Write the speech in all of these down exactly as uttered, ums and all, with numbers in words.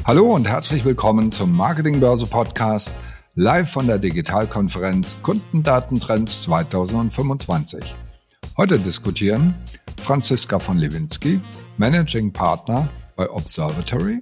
Hallo und herzlich willkommen zum Marketingbörse Podcast, live von der Digitalkonferenz Kundendatentrends zwanzig fünfundzwanzig. Heute diskutieren Franziska von Lewinsky, Managing Partner bei Observatory,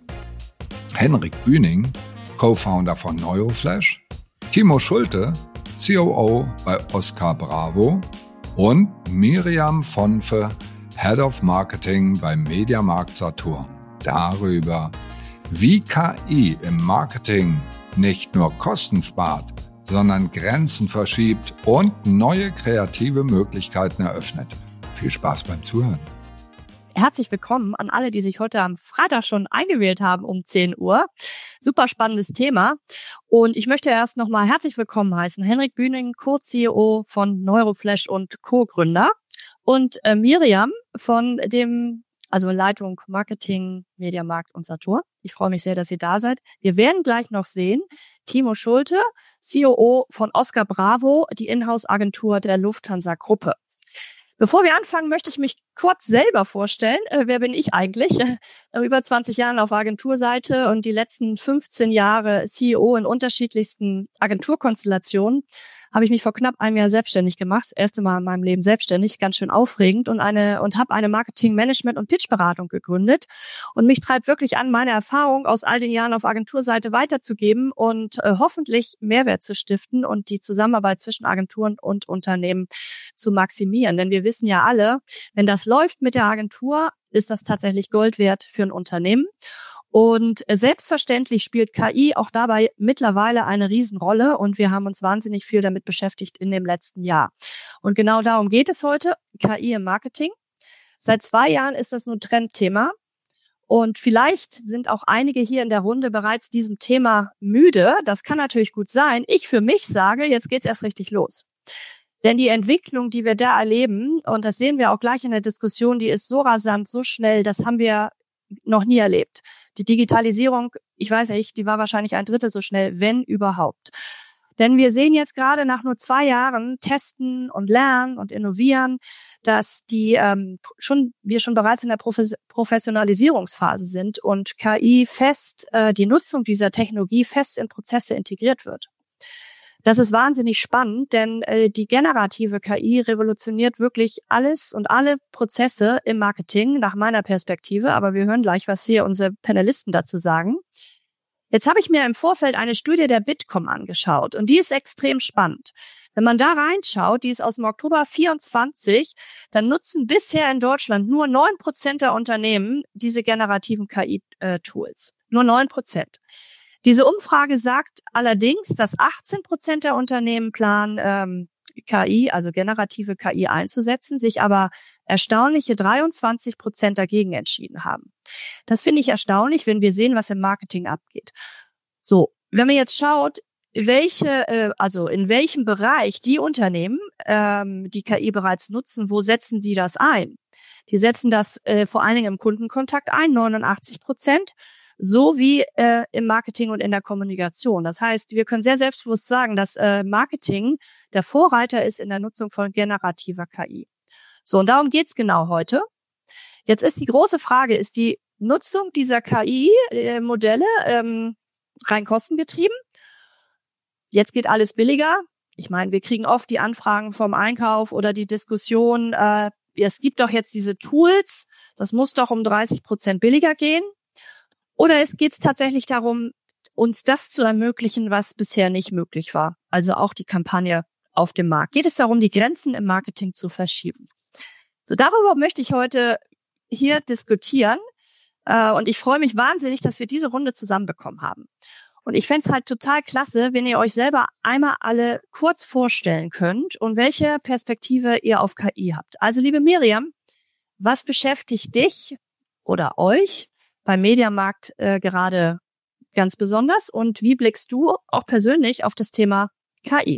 Henrik Bühning, Co-Founder von Neuroflash, Timo Schulte, C O O bei Oscar Bravo und Miriam Vonfe, Head of Marketing beim Mediamarkt Saturn. Darüber, wie K I im Marketing nicht nur Kosten spart, sondern Grenzen verschiebt und neue kreative Möglichkeiten eröffnet. Viel Spaß beim Zuhören. Herzlich willkommen an alle, die sich heute am Freitag schon eingewählt haben um zehn Uhr. Super spannendes Thema. Und ich möchte erst nochmal herzlich willkommen heißen Henrik Bühning, Co-C E O von Neuroflash und Co-Gründer. Und äh, Miriam von dem, also Leitung Marketing, Mediamarkt und Saturn. Ich freue mich sehr, dass ihr da seid. Wir werden gleich noch sehen, Timo Schulte, C O O von Oscar Bravo, die Inhouse-Agentur der Lufthansa-Gruppe. Bevor wir anfangen, möchte ich mich kurz selber vorstellen. Äh, wer bin ich eigentlich? Äh, über zwanzig Jahre auf Agenturseite und die letzten fünfzehn Jahre C E O in unterschiedlichsten Agenturkonstellationen. Habe ich mich vor knapp einem Jahr selbstständig gemacht. Das erste Mal in meinem Leben selbstständig, ganz schön aufregend und eine und habe eine Marketing, Management und Pitchberatung gegründet. Und mich treibt wirklich an, meine Erfahrung aus all den Jahren auf Agenturseite weiterzugeben und äh, hoffentlich Mehrwert zu stiften und die Zusammenarbeit zwischen Agenturen und Unternehmen zu maximieren. Denn wir wissen ja alle, wenn das läuft mit der Agentur, ist das tatsächlich Gold wert für ein Unternehmen. Und selbstverständlich spielt K I auch dabei mittlerweile eine Riesenrolle und wir haben uns wahnsinnig viel damit beschäftigt in dem letzten Jahr. Und genau darum geht es heute, K I im Marketing. Seit zwei Jahren ist das nun Trendthema und vielleicht sind auch einige hier in der Runde bereits diesem Thema müde. Das kann natürlich gut sein. Ich für mich sage, jetzt geht's erst richtig los. Denn die Entwicklung, die wir da erleben, und das sehen wir auch gleich in der Diskussion, die ist so rasant, so schnell, das haben wir noch nie erlebt. Die Digitalisierung, ich weiß nicht, die war wahrscheinlich ein Drittel so schnell, wenn überhaupt. Denn wir sehen jetzt gerade nach nur zwei Jahren Testen und Lernen und Innovieren, dass die ähm, schon wir schon bereits in der Profes- Professionalisierungsphase sind und K I fest, äh, die Nutzung dieser Technologie fest in Prozesse integriert wird. Das ist wahnsinnig spannend, denn äh, die generative K I revolutioniert wirklich alles und alle Prozesse im Marketing nach meiner Perspektive. Aber wir hören gleich, was hier unsere Panelisten dazu sagen. Jetzt habe ich mir im Vorfeld eine Studie der Bitkom angeschaut und die ist extrem spannend. Wenn man da reinschaut, die ist aus dem Oktober vierundzwanzig, dann nutzen bisher in Deutschland nur neun Prozent der Unternehmen diese generativen K I-Tools. Nur neun Prozent. Diese Umfrage sagt allerdings, dass achtzehn Prozent der Unternehmen planen, ähm, K I, also generative K I einzusetzen, sich aber erstaunliche dreiundzwanzig Prozent dagegen entschieden haben. Das finde ich erstaunlich, wenn wir sehen, was im Marketing abgeht. So, wenn man jetzt schaut, welche, äh, also in welchem Bereich die Unternehmen ähm, die K I bereits nutzen, wo setzen die das ein? Die setzen das äh, vor allen Dingen im Kundenkontakt ein, neunundachtzig Prozent. So wie äh, im Marketing und in der Kommunikation. Das heißt, wir können sehr selbstbewusst sagen, dass äh, Marketing der Vorreiter ist in der Nutzung von generativer K I. So, und darum geht's genau heute. Jetzt ist die große Frage, ist die Nutzung dieser K I-Modelle ähm, rein kostengetrieben? Jetzt geht alles billiger. Ich meine, wir kriegen oft die Anfragen vom Einkauf oder die Diskussion, äh, es gibt doch jetzt diese Tools, das muss doch um dreißig Prozent billiger gehen. Oder es geht tatsächlich darum, uns das zu ermöglichen, was bisher nicht möglich war. Also auch die Kampagne auf dem Markt. Geht es darum, die Grenzen im Marketing zu verschieben? So, darüber möchte ich heute hier diskutieren. Äh, und ich freue mich wahnsinnig, dass wir diese Runde zusammenbekommen haben. Und ich fände es halt total klasse, wenn ihr euch selber einmal alle kurz vorstellen könnt und welche Perspektive ihr auf K I habt. Also liebe Miriam, was beschäftigt dich oder euch beim Mediamarkt äh, gerade ganz besonders und wie blickst du auch persönlich auf das Thema K I?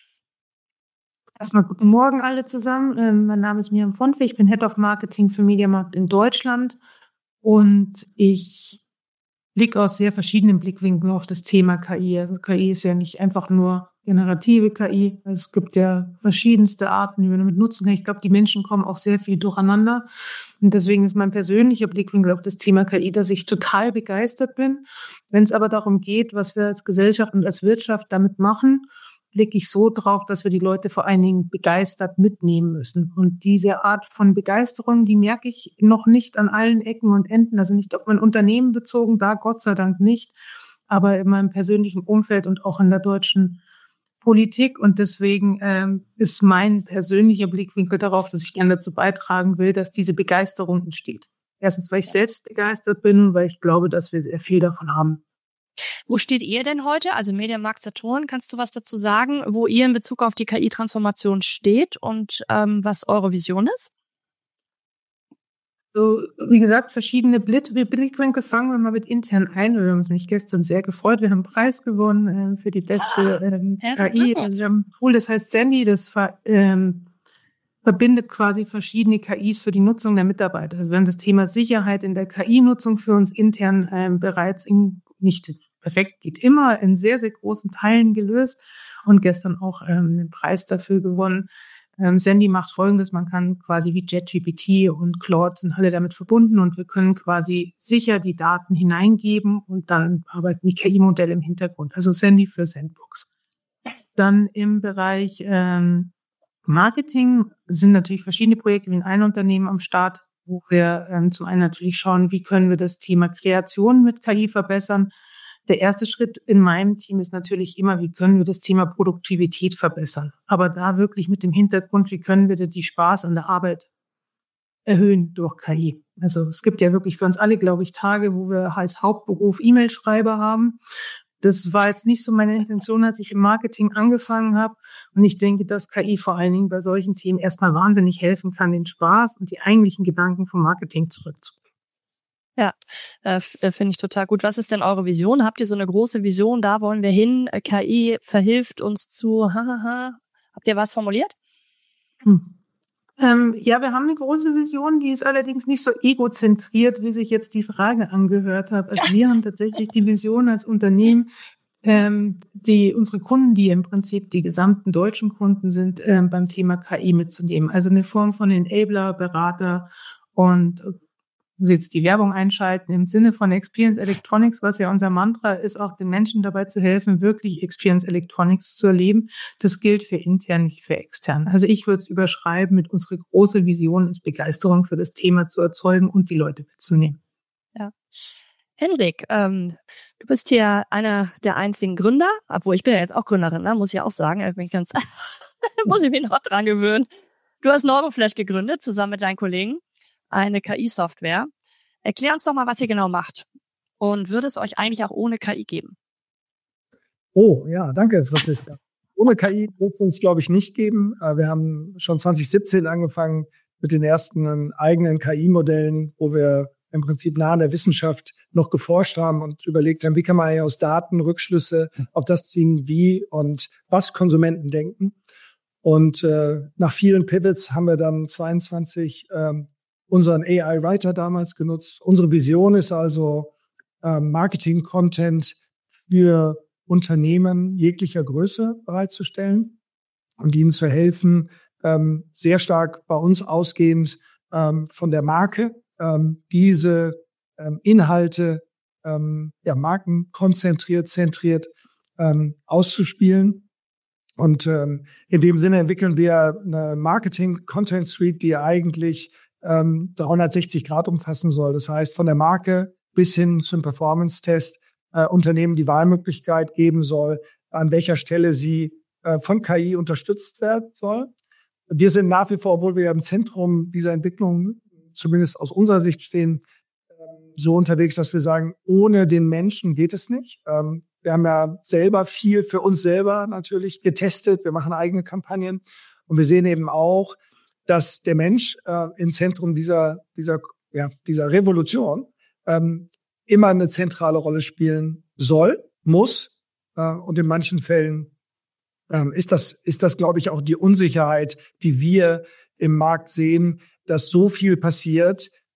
Erstmal guten Morgen alle zusammen. Ähm, mein Name ist Miriam Vonfe, ich bin Head of Marketing für Mediamarkt in Deutschland und ich blicke aus sehr verschiedenen Blickwinkeln auf das Thema K I. Also K I ist ja nicht einfach nur generative K I. Es gibt ja verschiedenste Arten, wie man damit nutzen kann. Ich glaube, die Menschen kommen auch sehr viel durcheinander. Und deswegen ist mein persönlicher Blickwinkel auf das Thema K I, dass ich total begeistert bin. Wenn es aber darum geht, was wir als Gesellschaft und als Wirtschaft damit machen, blicke ich so drauf, dass wir die Leute vor allen Dingen begeistert mitnehmen müssen. Und diese Art von Begeisterung, die merke ich noch nicht an allen Ecken und Enden. Also nicht auf mein Unternehmen bezogen, da Gott sei Dank nicht, aber in meinem persönlichen Umfeld und auch in der deutschen Politik. Und deswegen ähm, ist mein persönlicher Blickwinkel darauf, dass ich gerne dazu beitragen will, dass diese Begeisterung entsteht. Erstens, weil ich selbst begeistert bin und weil ich glaube, dass wir sehr viel davon haben. Wo steht ihr denn heute? Also Mediamarkt Saturn, kannst du was dazu sagen, wo ihr in Bezug auf die K I-Transformation steht und ähm, was eure Vision ist? So, wie gesagt, verschiedene Blickwinkel. Fangen wir mal mit intern ein. Wir haben uns nämlich gestern sehr gefreut. Wir haben einen Preis gewonnen äh, für die beste ähm, ja, K I. Also wir haben ein Tool, das heißt Sandy, das ver, ähm, verbindet quasi verschiedene K Is für die Nutzung der Mitarbeiter. Also wir haben das Thema Sicherheit in der K I-Nutzung für uns intern ähm, bereits in, nicht perfekt, geht immer, in sehr, sehr großen Teilen gelöst und gestern auch ähm, den Preis dafür gewonnen. Ähm, Sandy macht Folgendes, man kann quasi wie JetGPT und Claude sind alle damit verbunden und wir können quasi sicher die Daten hineingeben und dann arbeiten die K I-Modelle im Hintergrund. Also Sandy für Sandbox. Dann im Bereich ähm, Marketing sind natürlich verschiedene Projekte wie in einem Unternehmen am Start, wo wir ähm, zum einen natürlich schauen, wie können wir das Thema Kreation mit K I verbessern. Der erste Schritt in meinem Team ist natürlich immer, wie können wir das Thema Produktivität verbessern. Aber da wirklich mit dem Hintergrund, wie können wir die Spaß an der Arbeit erhöhen durch K I. Also es gibt ja wirklich für uns alle, glaube ich, Tage, wo wir als Hauptberuf E-Mail-Schreiber haben. Das war jetzt nicht so meine Intention, als ich im Marketing angefangen habe. Und ich denke, dass K I vor allen Dingen bei solchen Themen erstmal wahnsinnig helfen kann, den Spaß und die eigentlichen Gedanken vom Marketing zurückzubringen. Ja, äh, finde ich total gut. Was ist denn eure Vision? Habt ihr so eine große Vision? Da wollen wir hin. K I verhilft uns zu. Hahaha. Habt ihr was formuliert? Hm. Ähm, ja, wir haben eine große Vision, die ist allerdings nicht so egozentriert, wie sich jetzt die Frage angehört hat. Also wir haben tatsächlich die Vision als Unternehmen, ähm, die unsere Kunden, die im Prinzip die gesamten deutschen Kunden sind, ähm, beim Thema K I mitzunehmen. Also eine Form von Enabler, Berater und jetzt die Werbung einschalten im Sinne von Experience Electronics, was ja unser Mantra ist, auch den Menschen dabei zu helfen, wirklich Experience Electronics zu erleben. Das gilt für intern, nicht für extern. Also ich würde es überschreiben mit unserer großen Vision ist, Begeisterung für das Thema zu erzeugen und die Leute mitzunehmen. Ja. Henrik, ähm, du bist hier einer der einzigen Gründer, obwohl ich bin ja jetzt auch Gründerin, ne? Muss ich auch sagen, ich bin ganz, muss ich mich noch dran gewöhnen. Du hast Neuroflash gegründet, zusammen mit deinen Kollegen. Eine K I-Software. Erklär uns doch mal, was ihr genau macht. Und würde es euch eigentlich auch ohne K I geben? Oh, ja, danke, Franziska. Ohne K I wird es uns, glaube ich, nicht geben. Wir haben schon zwanzig siebzehn angefangen mit den ersten eigenen K I-Modellen, wo wir im Prinzip nah an der Wissenschaft noch geforscht haben und überlegt haben, wie kann man ja aus Daten Rückschlüsse auf das ziehen, wie und was Konsumenten denken. Und äh, nach vielen Pivots haben wir dann zweiundzwanzig ähm, unseren A I-Writer damals genutzt. Unsere Vision ist also, ähm, Marketing-Content für Unternehmen jeglicher Größe bereitzustellen und ihnen zu helfen, ähm, sehr stark bei uns ausgehend ähm, von der Marke, ähm, diese ähm, Inhalte ähm, ja, markenkonzentriert, zentriert ähm, auszuspielen. Und ähm, in dem Sinne entwickeln wir eine Marketing-Content-Suite, die eigentlich ähm, dreihundertsechzig Grad umfassen soll. Das heißt, von der Marke bis hin zum Performance-Test äh, Unternehmen die Wahlmöglichkeit geben soll, an welcher Stelle sie äh, von K I unterstützt werden soll. Wir sind nach wie vor, obwohl wir im Zentrum dieser Entwicklung zumindest aus unserer Sicht stehen, äh, so unterwegs, dass wir sagen, ohne den Menschen geht es nicht. Ähm, wir haben ja selber viel für uns selber natürlich getestet. Wir machen eigene Kampagnen und wir sehen eben auch, dass der Mensch äh, im Zentrum dieser dieser ja dieser Revolution ähm, immer eine zentrale Rolle spielen soll, muss äh, und in manchen Fällen ähm, ist das ist das glaube ich auch die Unsicherheit, die wir im Markt sehen, dass so viel passiert,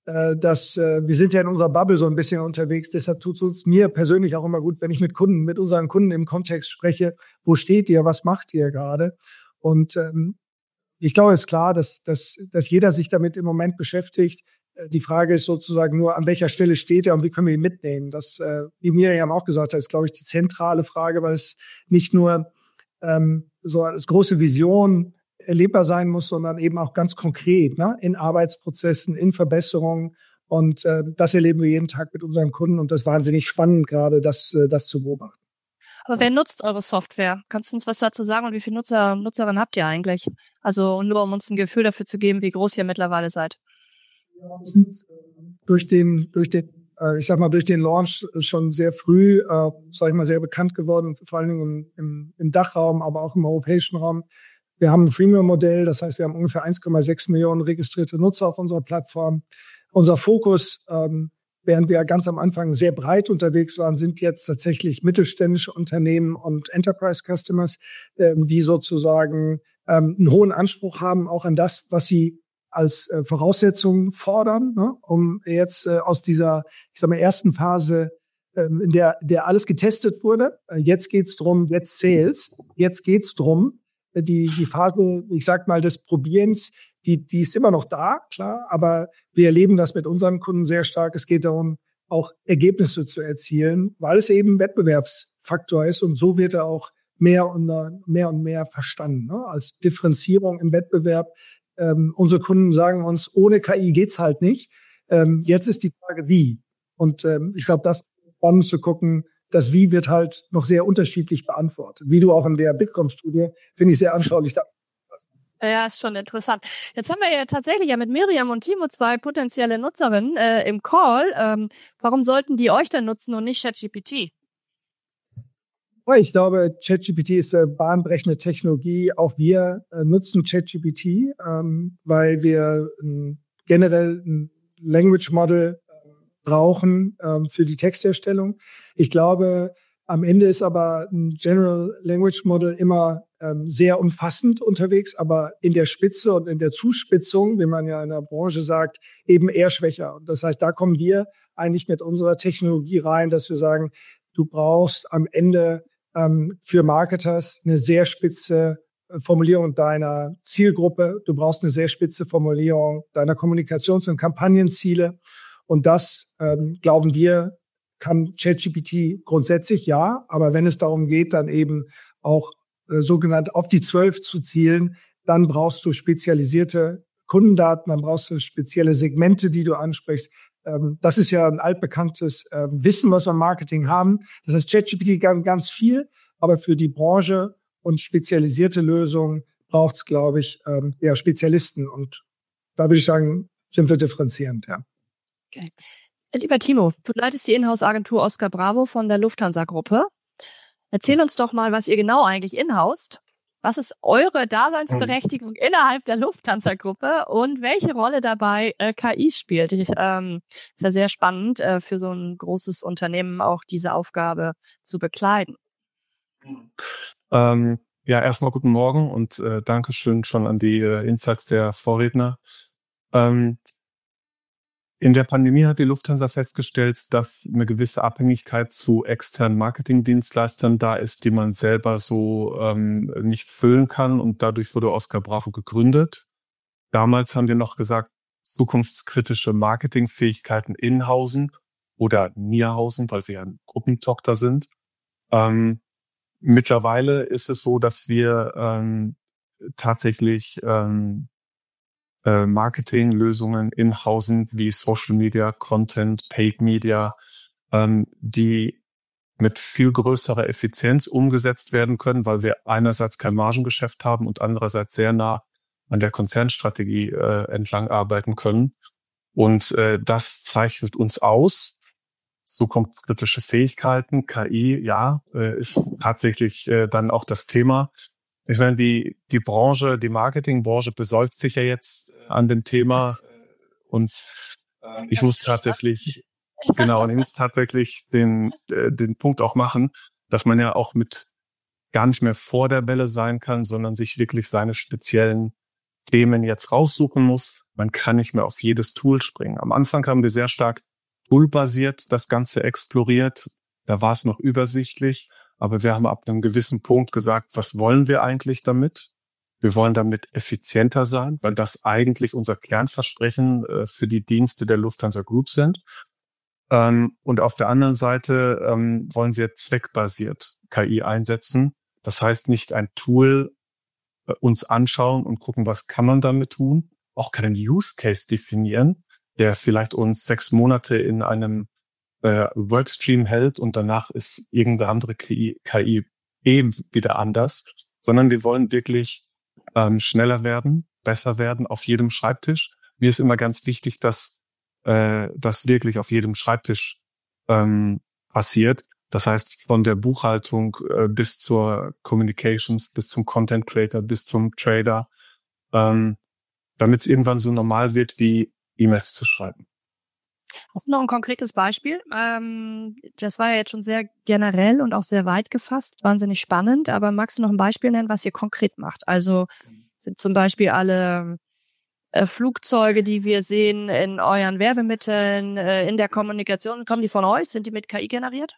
äh, dass äh, wir sind ja in unserer Bubble so ein bisschen unterwegs. Deshalb tut es uns mir persönlich auch immer gut, wenn ich mit Kunden, mit unseren Kunden im Kontext spreche. Wo steht ihr? Was macht ihr gerade? Und ähm, ich glaube, es ist klar, dass, dass, dass jeder sich damit im Moment beschäftigt. Die Frage ist sozusagen nur, an welcher Stelle steht er und wie können wir ihn mitnehmen? Das, äh, wie Miriam auch gesagt hat, ist, glaube ich, die zentrale Frage, weil es nicht nur ähm, so als große Vision erlebbar sein muss, sondern eben auch ganz konkret, ne? In Arbeitsprozessen, in Verbesserungen. Und äh, das erleben wir jeden Tag mit unseren Kunden und das ist wahnsinnig spannend gerade, das, äh, das zu beobachten. Aber wer nutzt eure Software? Kannst du uns was dazu sagen und wie viele Nutzer, Nutzerinnen habt ihr eigentlich? Also nur um uns ein Gefühl dafür zu geben, wie groß ihr mittlerweile seid. Ja, wir sind durch den, durch den, äh, ich sag mal, durch den Launch schon sehr früh, äh, sag ich mal, sehr bekannt geworden, vor allen Dingen im, im, im Dachraum, aber auch im europäischen Raum. Wir haben ein Freemium-Modell, das heißt, wir haben ungefähr eins Komma sechs Millionen registrierte Nutzer auf unserer Plattform. Unser Fokus, ähm, während wir ganz am Anfang sehr breit unterwegs waren, sind jetzt tatsächlich mittelständische Unternehmen und Enterprise-Customers, ähm, die sozusagen ähm, einen hohen Anspruch haben, auch an das, was sie als äh, Voraussetzung fordern, ne, um jetzt äh, aus dieser, ich sag mal, ersten Phase, ähm, in der der alles getestet wurde. Äh, jetzt geht's drum, jetzt Sales. Jetzt geht's drum, äh, die die Phase, ich sag mal, des Probierens, die die ist immer noch da, klar, aber wir erleben das mit unseren Kunden sehr stark. Es geht darum, auch Ergebnisse zu erzielen, weil es eben ein Wettbewerbsfaktor ist und so wird er auch mehr und mehr und mehr verstanden, ne, als Differenzierung im Wettbewerb. Ähm, unsere Kunden sagen uns, ohne K I geht's halt nicht. Ähm, jetzt ist die Frage, wie. Und ähm, ich glaube, das ist spannend zu gucken, das Wie wird halt noch sehr unterschiedlich beantwortet. Wie du auch in der Bitkom-Studie, finde ich sehr anschaulich. Ja, ist schon interessant. Jetzt haben wir ja tatsächlich ja mit Miriam und Timo zwei potenzielle Nutzerinnen äh, im Call. Ähm, warum sollten die euch denn nutzen und nicht ChatGPT? Ich glaube, ChatGPT ist eine bahnbrechende Technologie. Auch wir äh, nutzen ChatGPT, ähm, weil wir äh, generell ein Language Model äh, brauchen ähm, für die Texterstellung. Ich glaube, am Ende ist aber ein General Language Model immer ähm, sehr umfassend unterwegs, aber in der Spitze und in der Zuspitzung, wie man ja in der Branche sagt, eben eher schwächer. Und das heißt, da kommen wir eigentlich mit unserer Technologie rein, dass wir sagen, du brauchst am Ende ähm, für Marketers eine sehr spitze Formulierung deiner Zielgruppe. Du brauchst eine sehr spitze Formulierung deiner Kommunikations- und Kampagnenziele. Und das, ähm, glauben wir, kann ChatGPT grundsätzlich ja, aber wenn es darum geht, dann eben auch äh, sogenannt auf die zwölf zu zielen, dann brauchst du spezialisierte Kundendaten, dann brauchst du spezielle Segmente, die du ansprichst. Ähm, das ist ja ein altbekanntes äh, Wissen, was wir im Marketing haben. Das heißt, ChatGPT kann ganz viel, aber für die Branche und spezialisierte Lösungen braucht es, glaube ich, ähm, ja, Spezialisten. Und da würde ich sagen, sind wir differenzierend, ja. Okay. Lieber Timo, du leitest die Inhouse-Agentur Oscar Bravo von der Lufthansa-Gruppe. Erzähl uns doch mal, was ihr genau eigentlich inhoust. Was ist eure Daseinsberechtigung mhm. innerhalb der Lufthansa-Gruppe und welche Rolle dabei äh, K I spielt? Ich, ähm, ist ja sehr spannend, äh, für so ein großes Unternehmen auch diese Aufgabe zu bekleiden. Ähm, ja, erstmal guten Morgen und äh, Dankeschön schon an die äh, Insights der Vorredner. Ähm, In der Pandemie hat die Lufthansa festgestellt, dass eine gewisse Abhängigkeit zu externen Marketingdienstleistern da ist, die man selber so ähm, nicht füllen kann. Und dadurch wurde Oscar Bravo gegründet. Damals haben wir noch gesagt, zukunftskritische Marketingfähigkeiten inhausen oder nierhausen, weil wir ja eine Gruppentochter sind. Ähm, mittlerweile ist es so, dass wir ähm, tatsächlich ähm, Marketinglösungen inhausen wie Social Media, Content, Paid Media, ähm, die mit viel größerer Effizienz umgesetzt werden können, weil wir einerseits kein Margengeschäft haben und andererseits sehr nah an der Konzernstrategie äh, entlang arbeiten können. Und äh, das zeichnet uns aus. Zukunftskritische Fähigkeiten, K I, ja, äh, ist tatsächlich äh, dann auch das Thema. Ich meine, die, die Branche, die Marketingbranche besäuft sich ja jetzt an dem Thema und ich muss tatsächlich, genau, und ich muss tatsächlich den, äh, den Punkt auch machen, dass man ja auch mit gar nicht mehr vor der Welle sein kann, sondern sich wirklich seine speziellen Themen jetzt raussuchen muss. Man kann nicht mehr auf jedes Tool springen. Am Anfang haben wir sehr stark toolbasiert das Ganze exploriert. Da war es noch übersichtlich. Aber wir haben ab einem gewissen Punkt gesagt, was wollen wir eigentlich damit? Wir wollen damit effizienter sein, weil das eigentlich unser Kernversprechen äh, für die Dienste der Lufthansa Group sind. Ähm, und auf der anderen Seite ähm, wollen wir zweckbasiert K I einsetzen. Das heißt, nicht ein Tool äh, uns anschauen und gucken, was kann man damit tun, auch keinen Use Case definieren, der vielleicht uns sechs Monate in einem äh, Workstream hält und danach ist irgendeine andere K I, K I eben wieder anders, sondern wir wollen wirklich ähm, schneller werden, besser werden auf jedem Schreibtisch. Mir ist immer ganz wichtig, dass äh, das wirklich auf jedem Schreibtisch ähm, passiert. Das heißt, von der Buchhaltung äh, bis zur Communications, bis zum Content Creator, bis zum Trader, ähm, damit es irgendwann so normal wird, wie E-Mails zu schreiben. Hast du noch ein konkretes Beispiel? Ähm, das war ja jetzt schon sehr generell und auch sehr weit gefasst, wahnsinnig spannend, aber magst du noch ein Beispiel nennen, was ihr konkret macht? Also sind zum Beispiel alle äh, Flugzeuge, die wir sehen in euren Werbemitteln, äh, in der Kommunikation, kommen die von euch? Sind die mit K I generiert?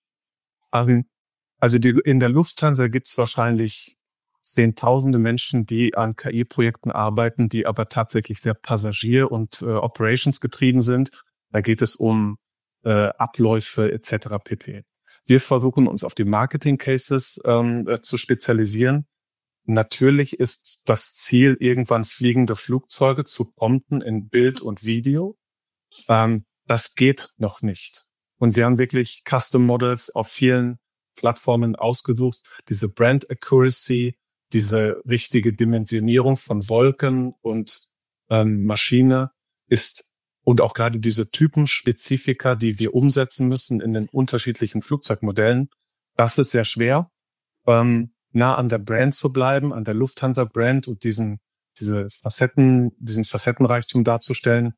Also die, in der Lufthansa gibt es wahrscheinlich zehntausende Menschen, die an K I-Projekten arbeiten, die aber tatsächlich sehr Passagier- und äh, Operations getrieben sind. Da geht es um äh, Abläufe et cetera pp. Wir versuchen uns auf die Marketing-Cases ähm, äh, zu spezialisieren. Natürlich ist das Ziel, irgendwann fliegende Flugzeuge zu prompten in Bild und Video. Ähm, das geht noch nicht. Und wir haben wirklich Custom Models auf vielen Plattformen ausgesucht. Diese Brand Accuracy, diese richtige Dimensionierung von Wolken und ähm, Maschine ist und auch gerade diese Typenspezifika, die wir umsetzen müssen in den unterschiedlichen Flugzeugmodellen, das ist sehr schwer, ähm, nah an der Brand zu bleiben, an der Lufthansa-Brand und diesen diese Facetten, diesen Facettenreichtum darzustellen.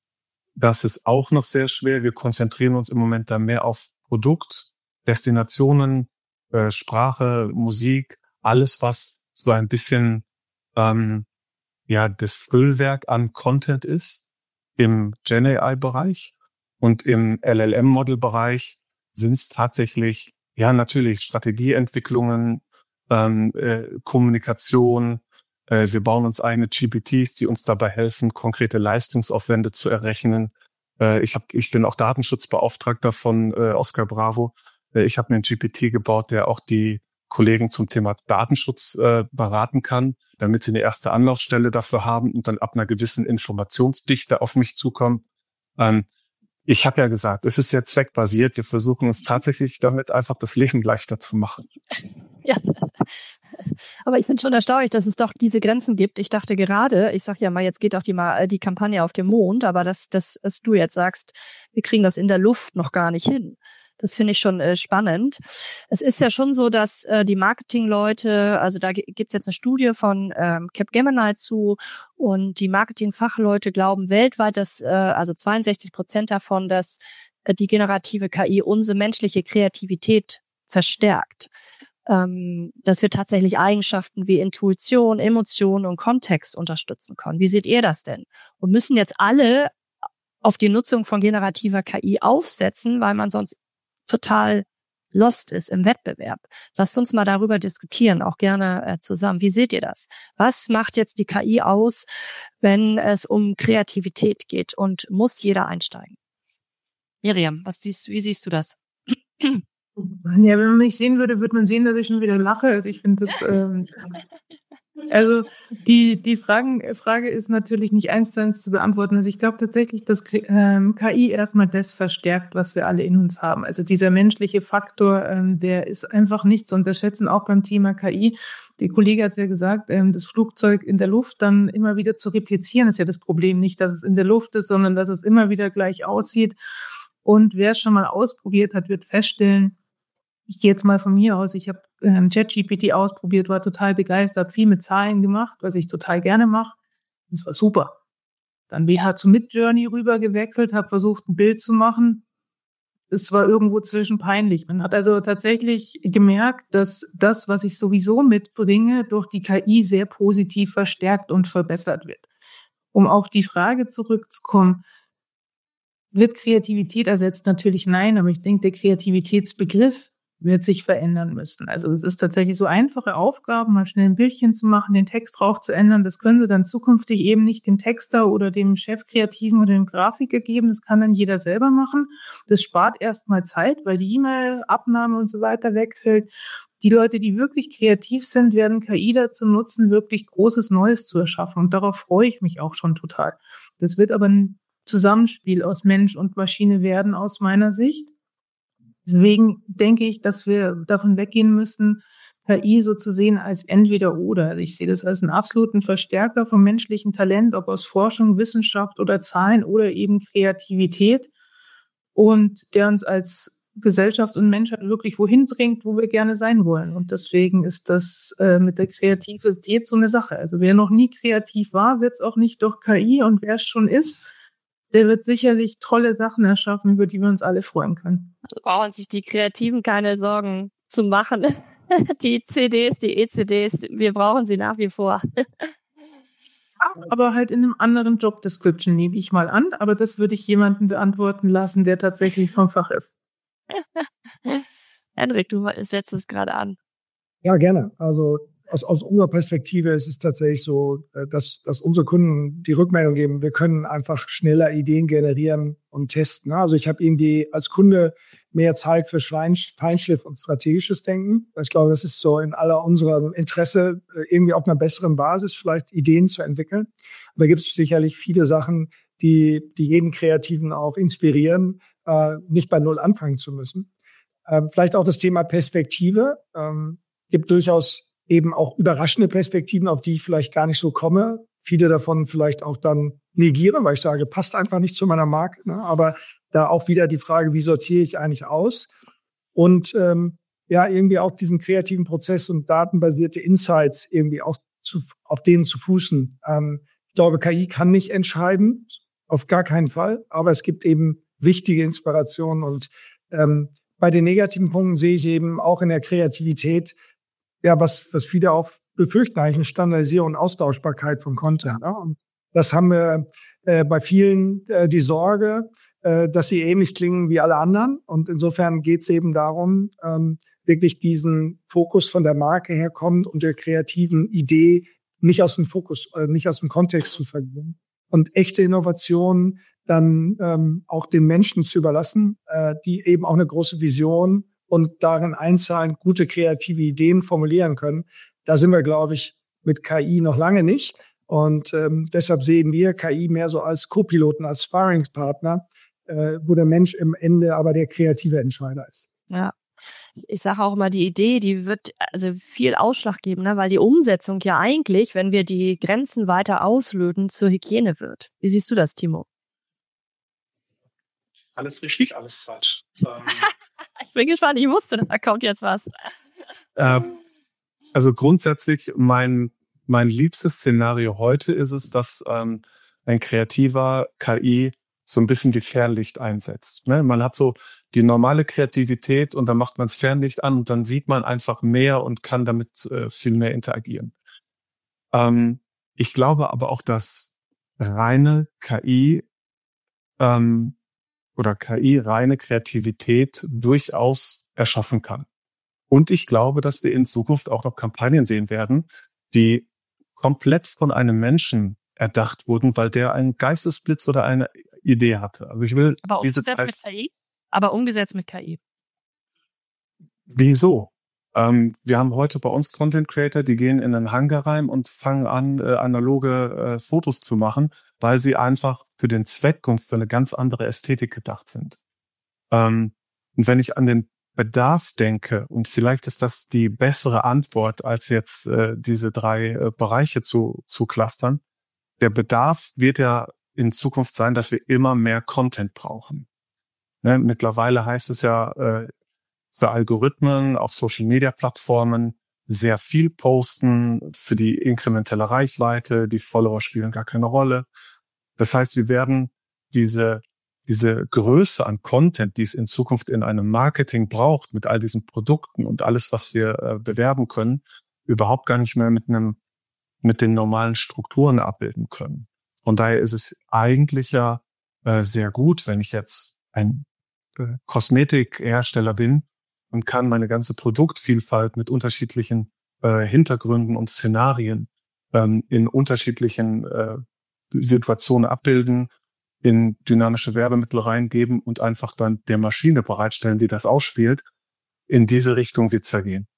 Das ist auch noch sehr schwer. Wir konzentrieren uns im Moment da mehr auf Produkt, Destinationen, äh, Sprache, Musik, alles, was so ein bisschen ähm, ja das Füllwerk an Content ist im Gen A I-Bereich. Und im L L M-Model-Bereich sind es tatsächlich, ja natürlich, Strategieentwicklungen, ähm, äh, Kommunikation. Äh, wir bauen uns eigene G P Ts, die uns dabei helfen, konkrete Leistungsaufwände zu errechnen. Äh, ich, hab, ich bin auch Datenschutzbeauftragter von äh, Oscar Bravo. Äh, ich habe mir einen G P T gebaut, der auch die Kollegen zum Thema Datenschutz äh, beraten kann, damit sie eine erste Anlaufstelle dafür haben und dann ab einer gewissen Informationsdichte auf mich zukommen. Ähm, ich habe ja gesagt, es ist sehr zweckbasiert. Wir versuchen uns tatsächlich damit einfach das Leben leichter zu machen. Ja, aber ich finde schon erstaunlich, dass es doch diese Grenzen gibt. Ich dachte gerade, ich sag ja mal, jetzt geht auch die, mal die Kampagne auf den Mond, aber dass, dass, dass du jetzt sagst, wir kriegen das in der Luft noch gar nicht hin. Das finde ich schon äh, spannend. Es ist ja schon so, dass äh, die Marketingleute, also da g- gibt's jetzt eine Studie von ähm, Capgemini zu und die Marketingfachleute glauben weltweit, dass äh, also zweiundsechzig Prozent davon, dass äh, die generative K I unsere menschliche Kreativität verstärkt. Ähm, dass wir tatsächlich Eigenschaften wie Intuition, Emotion und Kontext unterstützen können. Wie seht ihr das denn? Und müssen jetzt alle auf die Nutzung von generativer K I aufsetzen, weil man sonst total lost ist im Wettbewerb. Lasst uns mal darüber diskutieren, auch gerne äh, zusammen. Wie seht ihr das? Was macht jetzt die K I aus, wenn es um Kreativität geht und muss jeder einsteigen? Miriam, was siehst, wie siehst du das? Ja, wenn man mich sehen würde, würde man sehen, dass ich schon wieder lache. Also ich finde das, ähm, also die die Fragen, Frage ist natürlich nicht eins zu eins zu beantworten. Also ich glaube tatsächlich, dass ähm, K I erstmal das verstärkt, was wir alle in uns haben. Also dieser menschliche Faktor, ähm, der ist einfach nicht zu unterschätzen, auch beim Thema K I. Die Kollege hat es ja gesagt, ähm, das Flugzeug in der Luft dann immer wieder zu replizieren, ist ja das Problem. Nicht, dass es in der Luft ist, sondern dass es immer wieder gleich aussieht. Und wer es schon mal ausprobiert hat, wird feststellen, ich gehe jetzt mal von mir aus, ich habe ähm, ChatGPT ausprobiert, war total begeistert, viel mit Zahlen gemacht, was ich total gerne mache. Und es war super. Dann W H zu Midjourney rüber gewechselt, habe versucht, ein Bild zu machen. Es war irgendwo zwischen peinlich. Man hat also tatsächlich gemerkt, dass das, was ich sowieso mitbringe, durch die K I sehr positiv verstärkt und verbessert wird. Um auf die Frage zurückzukommen, wird Kreativität ersetzt? Natürlich nein, aber ich denke, der Kreativitätsbegriff wird sich verändern müssen. Also es ist tatsächlich so einfache Aufgaben, mal schnell ein Bildchen zu machen, den Text drauf zu ändern. Das können wir dann zukünftig eben nicht dem Texter oder dem Chefkreativen oder dem Grafiker geben. Das kann dann jeder selber machen. Das spart erstmal Zeit, weil die E-Mail-Abnahme und so weiter wegfällt. Die Leute, die wirklich kreativ sind, werden K I dazu nutzen, wirklich Großes Neues zu erschaffen. Und darauf freue ich mich auch schon total. Das wird aber ein Zusammenspiel aus Mensch und Maschine werden, aus meiner Sicht. Deswegen denke ich, dass wir davon weggehen müssen, K I so zu sehen als entweder oder. Also ich sehe das als einen absoluten Verstärker vom menschlichen Talent, ob aus Forschung, Wissenschaft oder Zahlen oder eben Kreativität. Und der uns als Gesellschaft und Menschheit wirklich wohin bringt, wo wir gerne sein wollen. Und deswegen ist das äh, mit der Kreativität so eine Sache. Also wer noch nie kreativ war, wird es auch nicht durch K I. Und wer es schon ist, der wird sicherlich tolle Sachen erschaffen, über die wir uns alle freuen können. Also brauchen sich die Kreativen keine Sorgen zu machen. Die C Ds, die E C Ds, wir brauchen sie nach wie vor. Aber halt in einem anderen Job-Description, nehme ich mal an. Aber das würde ich jemanden beantworten lassen, der tatsächlich vom Fach ist. Henrik, du setzt es gerade an. Ja, gerne. Also aus, aus unserer Perspektive ist es tatsächlich so, dass, dass unsere Kunden die Rückmeldung geben, wir können einfach schneller Ideen generieren und testen. Also ich habe irgendwie als Kunde mehr Zeit für Feinschliff und strategisches Denken. Ich glaube, das ist so in aller unserem Interesse, irgendwie auf einer besseren Basis vielleicht Ideen zu entwickeln. Aber da gibt es sicherlich viele Sachen, die, die jeden Kreativen auch inspirieren, äh, nicht bei Null anfangen zu müssen. Ähm, vielleicht auch das Thema Perspektive. Ähm, gibt durchaus eben auch überraschende Perspektiven, auf die ich vielleicht gar nicht so komme. Viele davon vielleicht auch dann negiere, weil ich sage, passt einfach nicht zu meiner Marke. Ne? Aber da auch wieder die Frage, wie sortiere ich eigentlich aus? Und ähm, ja, irgendwie auch diesen kreativen Prozess und datenbasierte Insights irgendwie auch zu, auf denen zu fußen. Ähm, ich glaube, K I kann nicht entscheiden, auf gar keinen Fall. Aber es gibt eben wichtige Inspirationen. Und ähm, bei den negativen Punkten sehe ich eben auch in der Kreativität, ja, was, was viele auch befürchten, eigentlich eine Standardisierung und Austauschbarkeit von Content. Ne? Und das haben wir äh, bei vielen äh, die Sorge, äh, dass sie ähnlich klingen wie alle anderen. Und insofern geht es eben darum, ähm, wirklich diesen Fokus von der Marke herkommt und der kreativen Idee nicht aus dem Fokus, äh, nicht aus dem Kontext zu verlieren. Und echte Innovationen dann ähm, auch den Menschen zu überlassen, äh, die eben auch eine große Vision und darin einzahlen, gute kreative Ideen formulieren können. Da sind wir, glaube ich, mit K I noch lange nicht. Und ähm, deshalb sehen wir K I mehr so als Co-Piloten, als Sparringspartner, äh, wo der Mensch im Ende aber der kreative Entscheider ist. Ja, ich sage auch immer, die Idee, die wird also viel Ausschlag geben, ne? Weil die Umsetzung ja eigentlich, wenn wir die Grenzen weiter auslöten, zur Hygiene wird. Wie siehst du das, Timo? Alles richtig, alles falsch. Ähm, ich bin gespannt, ich wusste, da kommt jetzt was. Äh, also grundsätzlich, mein, mein liebstes Szenario heute ist es, dass ähm, ein kreativer K I so ein bisschen die Fernlicht einsetzt. Ne? Man hat so die normale Kreativität und dann macht man das Fernlicht an und dann sieht man einfach mehr und kann damit äh, viel mehr interagieren. Ähm, ich glaube aber auch, dass reine K I ähm, oder K I reine Kreativität durchaus erschaffen kann. Und ich glaube, dass wir in Zukunft auch noch Kampagnen sehen werden, die komplett von einem Menschen erdacht wurden, weil der einen Geistesblitz oder eine Idee hatte. Also ich will aber diese umgesetzt mit K I? Aber umgesetzt mit K I. Wieso? Ähm, wir haben heute bei uns Content Creator, die gehen in einen Hangar rein und fangen an, äh, analoge äh, Fotos zu machen, weil sie einfach für den Zweck und für eine ganz andere Ästhetik gedacht sind. Ähm, und wenn ich an den Bedarf denke, und vielleicht ist das die bessere Antwort, als jetzt äh, diese drei äh, Bereiche zu, zu clustern, der Bedarf wird ja in Zukunft sein, dass wir immer mehr Content brauchen. Ne? Mittlerweile heißt es ja äh, für Algorithmen auf Social-Media-Plattformen sehr viel posten, für die inkrementelle Reichweite, die Follower spielen gar keine Rolle. Das heißt, wir werden diese diese Größe an Content, die es in Zukunft in einem Marketing braucht, mit all diesen Produkten und alles, was wir äh, bewerben können, überhaupt gar nicht mehr mit einem mit den normalen Strukturen abbilden können. Von daher ist es eigentlich ja äh, sehr gut, wenn ich jetzt ein äh, Kosmetikhersteller bin und kann meine ganze Produktvielfalt mit unterschiedlichen äh, Hintergründen und Szenarien ähm, in unterschiedlichen äh, Situationen abbilden, in dynamische Werbemittel reingeben und einfach dann der Maschine bereitstellen, die das ausspielt. In diese Richtung wird's ja gehen.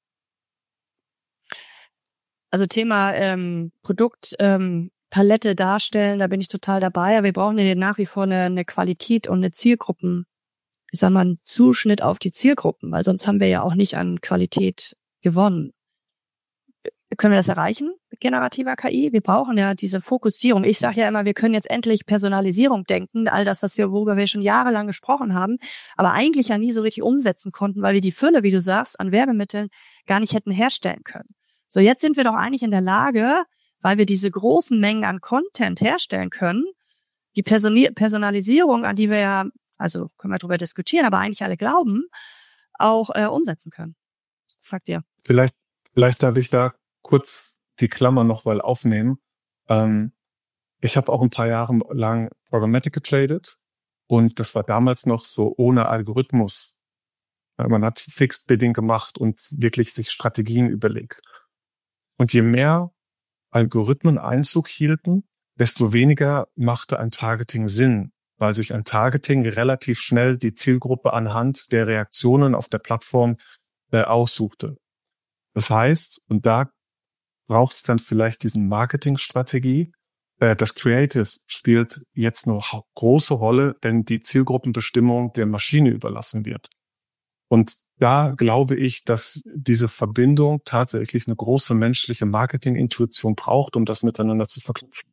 Also Thema ähm, Produktpalette ähm, darstellen, da bin ich total dabei. Wir brauchen ja nach wie vor eine, eine Qualität und eine Zielgruppen, ich sag mal, einen Zuschnitt auf die Zielgruppen, weil sonst haben wir ja auch nicht an Qualität gewonnen. Können wir das erreichen mit generativer K I? Wir brauchen ja diese Fokussierung. Ich sage ja immer, wir können jetzt endlich Personalisierung denken, all das, was wir, worüber wir schon jahrelang gesprochen haben, aber eigentlich ja nie so richtig umsetzen konnten, weil wir die Fülle, wie du sagst, an Werbemitteln gar nicht hätten herstellen können. So, jetzt sind wir doch eigentlich in der Lage, weil wir diese großen Mengen an Content herstellen können, die Person- Personalisierung, an die wir ja, also können wir darüber diskutieren, aber eigentlich alle glauben, auch äh, umsetzen können. Sagt ihr? Vielleicht, vielleicht darf ich da kurz die Klammer noch mal aufnehmen. Ähm, ich habe auch ein paar Jahre lang Programmatic getradet und das war damals noch so ohne Algorithmus. Man hat Fixed Bidding gemacht und wirklich sich Strategien überlegt. Und je mehr Algorithmen Einzug hielten, desto weniger machte ein Targeting Sinn, weil sich ein Targeting relativ schnell die Zielgruppe anhand der Reaktionen auf der Plattform äh, aussuchte. Das heißt, und da braucht es dann vielleicht diesen Marketingstrategie. Äh, das Creative spielt jetzt eine große Rolle, denn die Zielgruppenbestimmung der Maschine überlassen wird. Und da glaube ich, dass diese Verbindung tatsächlich eine große menschliche Marketingintuition braucht, um das miteinander zu verknüpfen.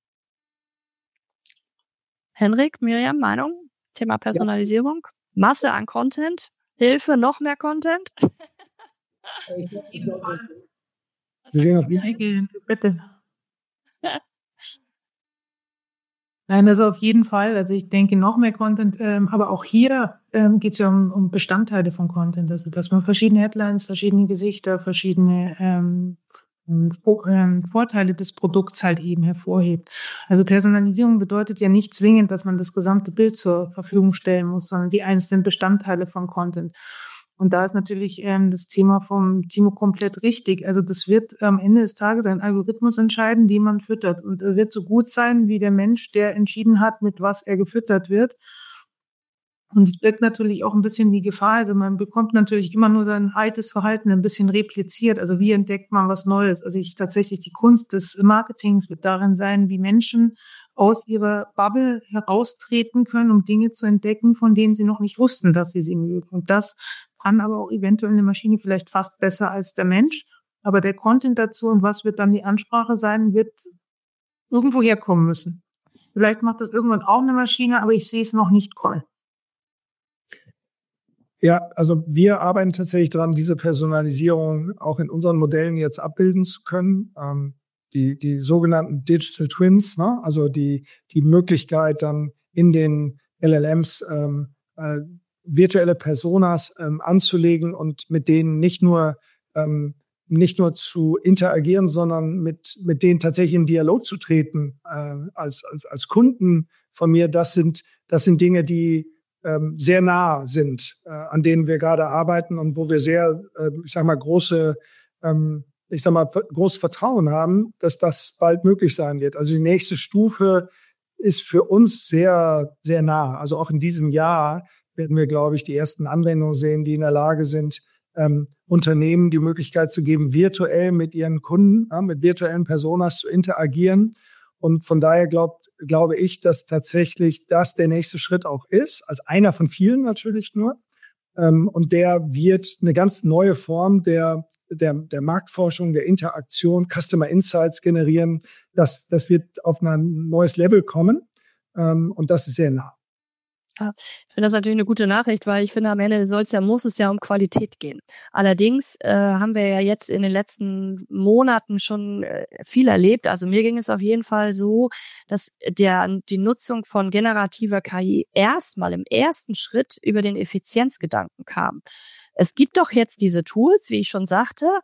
Henrik, Miriam, Meinung? Thema Personalisierung? Ja. Masse an Content? Hilfe, noch mehr Content? Ich glaub, ich glaub, ich Bitte. Nein, also auf jeden Fall. Also ich denke noch mehr Content, ähm, aber auch hier ähm, geht es ja um, um Bestandteile von Content. Also dass man verschiedene Headlines, verschiedene Gesichter, verschiedene ähm, ähm, Vorteile des Produkts halt eben hervorhebt. Also Personalisierung bedeutet ja nicht zwingend, dass man das gesamte Bild zur Verfügung stellen muss, sondern die einzelnen Bestandteile von Content. Und da ist natürlich ähm, das Thema vom Timo komplett richtig. Also das wird am Ende des Tages ein Algorithmus entscheiden, den man füttert. Und er wird so gut sein wie der Mensch, der entschieden hat, mit was er gefüttert wird. Und es birgt natürlich auch ein bisschen die Gefahr. Also man bekommt natürlich immer nur sein altes Verhalten ein bisschen repliziert. Also wie entdeckt man was Neues? Also ich tatsächlich die Kunst des Marketings wird darin sein, wie Menschen aus ihrer Bubble heraustreten können, um Dinge zu entdecken, von denen sie noch nicht wussten, dass sie sie mögen. Und das kann aber auch eventuell eine Maschine vielleicht fast besser als der Mensch. Aber der Content dazu und was wird dann die Ansprache sein, wird irgendwo herkommen müssen. Vielleicht macht das irgendwann auch eine Maschine, aber ich sehe es noch nicht kommen. Ja, also wir arbeiten tatsächlich dran, diese Personalisierung auch in unseren Modellen jetzt abbilden zu können. Ähm, die, die sogenannten Digital Twins, ne? Also die, die Möglichkeit dann in den L L Ms ähm, äh, virtuelle Personas ähm, anzulegen und mit denen nicht nur ähm, nicht nur zu interagieren, sondern mit mit denen tatsächlich in Dialog zu treten äh, als als als Kunden von mir. Das sind das sind Dinge, die ähm, sehr nah sind, äh, an denen wir gerade arbeiten und wo wir sehr, äh, ich sag mal, große ähm, ich sag mal, großes Vertrauen haben, dass das bald möglich sein wird. Also die nächste Stufe ist für uns sehr, sehr nah. Also auch in diesem Jahr werden wir, glaube ich, die ersten Anwendungen sehen, die in der Lage sind, ähm, Unternehmen die Möglichkeit zu geben, virtuell mit ihren Kunden, ja, mit virtuellen Personas zu interagieren. Und von daher glaubt, glaube ich, dass tatsächlich das der nächste Schritt auch ist, als einer von vielen natürlich nur. Ähm, und der wird eine ganz neue Form der der, der Marktforschung, der Interaktion, Customer Insights generieren. Das, das wird auf ein neues Level kommen. Ähm, und das ist sehr nah. Ja, ich finde das natürlich eine gute Nachricht, weil ich finde, am Ende soll es ja, muss es ja um Qualität gehen. Allerdings äh, haben wir ja jetzt in den letzten Monaten schon äh, viel erlebt. Also mir ging es auf jeden Fall so, dass der die Nutzung von generativer K I erstmal im ersten Schritt über den Effizienzgedanken kam. Es gibt doch jetzt diese Tools, wie ich schon sagte,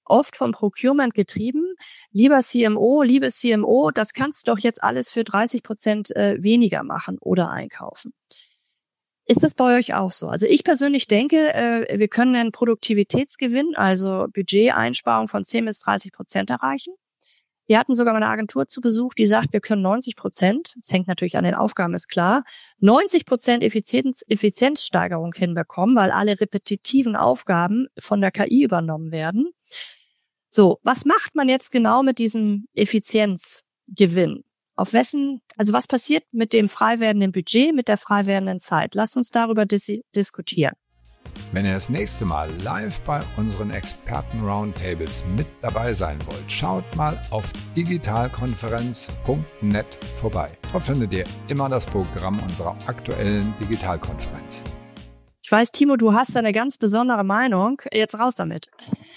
oft vom Procurement getrieben. Lieber C M O, liebe C M O, das kannst du doch jetzt alles für dreißig Prozent äh, weniger machen oder einkaufen. Ist das bei euch auch so? Also ich persönlich denke, äh, wir können einen Produktivitätsgewinn, also Budgeteinsparung von zehn bis dreißig Prozent erreichen. Wir hatten sogar mal eine Agentur zu Besuch, die sagt, wir können neunzig Prozent, das hängt natürlich an den Aufgaben, ist klar, neunzig Prozent Effizienz, Effizienzsteigerung hinbekommen, weil alle repetitiven Aufgaben von der K I übernommen werden. So, was macht man jetzt genau mit diesem Effizienzgewinn? Auf wessen, also was passiert mit dem frei werdenden Budget, mit der frei werdenden Zeit? Lasst uns darüber dis- diskutieren. Wenn ihr das nächste Mal live bei unseren Experten-Roundtables mit dabei sein wollt, schaut mal auf digitalkonferenz punkt net vorbei. Dort findet ihr immer das Programm unserer aktuellen Digitalkonferenz. Ich weiß, Timo, du hast da eine ganz besondere Meinung. Jetzt raus damit.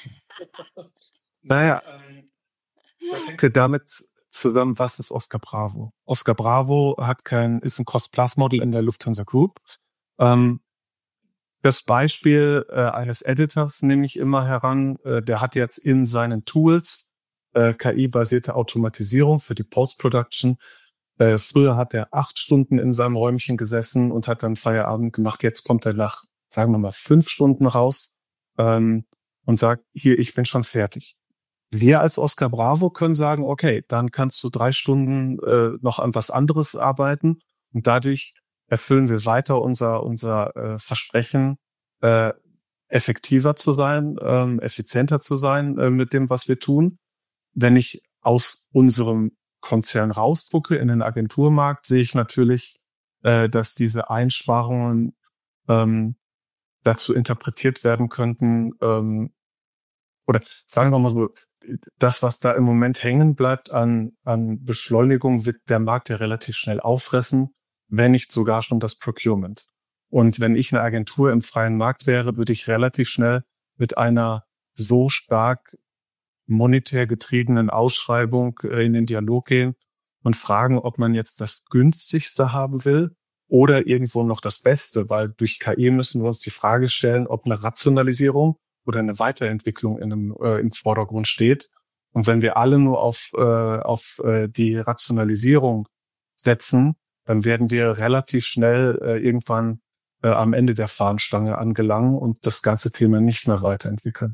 Naja, das hängt damit zusammen, was ist Oscar Bravo? Oscar Bravo hat kein, ist ein Cost-Plus-Model in der Lufthansa Group. Ähm, Das Beispiel äh, eines Editors nehme ich immer heran. Äh, der hat jetzt in seinen Tools äh, K I-basierte Automatisierung für die Post-Production. Äh, früher hat er acht Stunden in seinem Räumchen gesessen und hat dann Feierabend gemacht. Jetzt kommt er nach, sagen wir mal, fünf Stunden raus ähm, und sagt, hier, ich bin schon fertig. Wir als Oscar Bravo können sagen, okay, dann kannst du drei Stunden äh, noch an was anderes arbeiten und dadurch erfüllen wir weiter unser unser äh, Versprechen, äh, effektiver zu sein, ähm, effizienter zu sein äh, mit dem, was wir tun. Wenn ich aus unserem Konzern rausgucke in den Agenturmarkt, sehe ich natürlich, äh, dass diese Einsparungen ähm, dazu interpretiert werden könnten, ähm, oder sagen wir mal so, das, was da im Moment hängen bleibt an an Beschleunigung, wird der Markt ja relativ schnell auffressen, wenn nicht sogar schon das Procurement. Und wenn ich eine Agentur im freien Markt wäre, würde ich relativ schnell mit einer so stark monetär getriebenen Ausschreibung in den Dialog gehen und fragen, ob man jetzt das günstigste haben will oder irgendwo noch das Beste, weil durch K I müssen wir uns die Frage stellen, ob eine Rationalisierung oder eine Weiterentwicklung in einem, äh, im Vordergrund steht. Und wenn wir alle nur auf, äh, auf äh, die Rationalisierung setzen, dann werden wir relativ schnell äh, irgendwann äh, am Ende der Fahnenstange angelangen und das ganze Thema nicht mehr weiterentwickeln.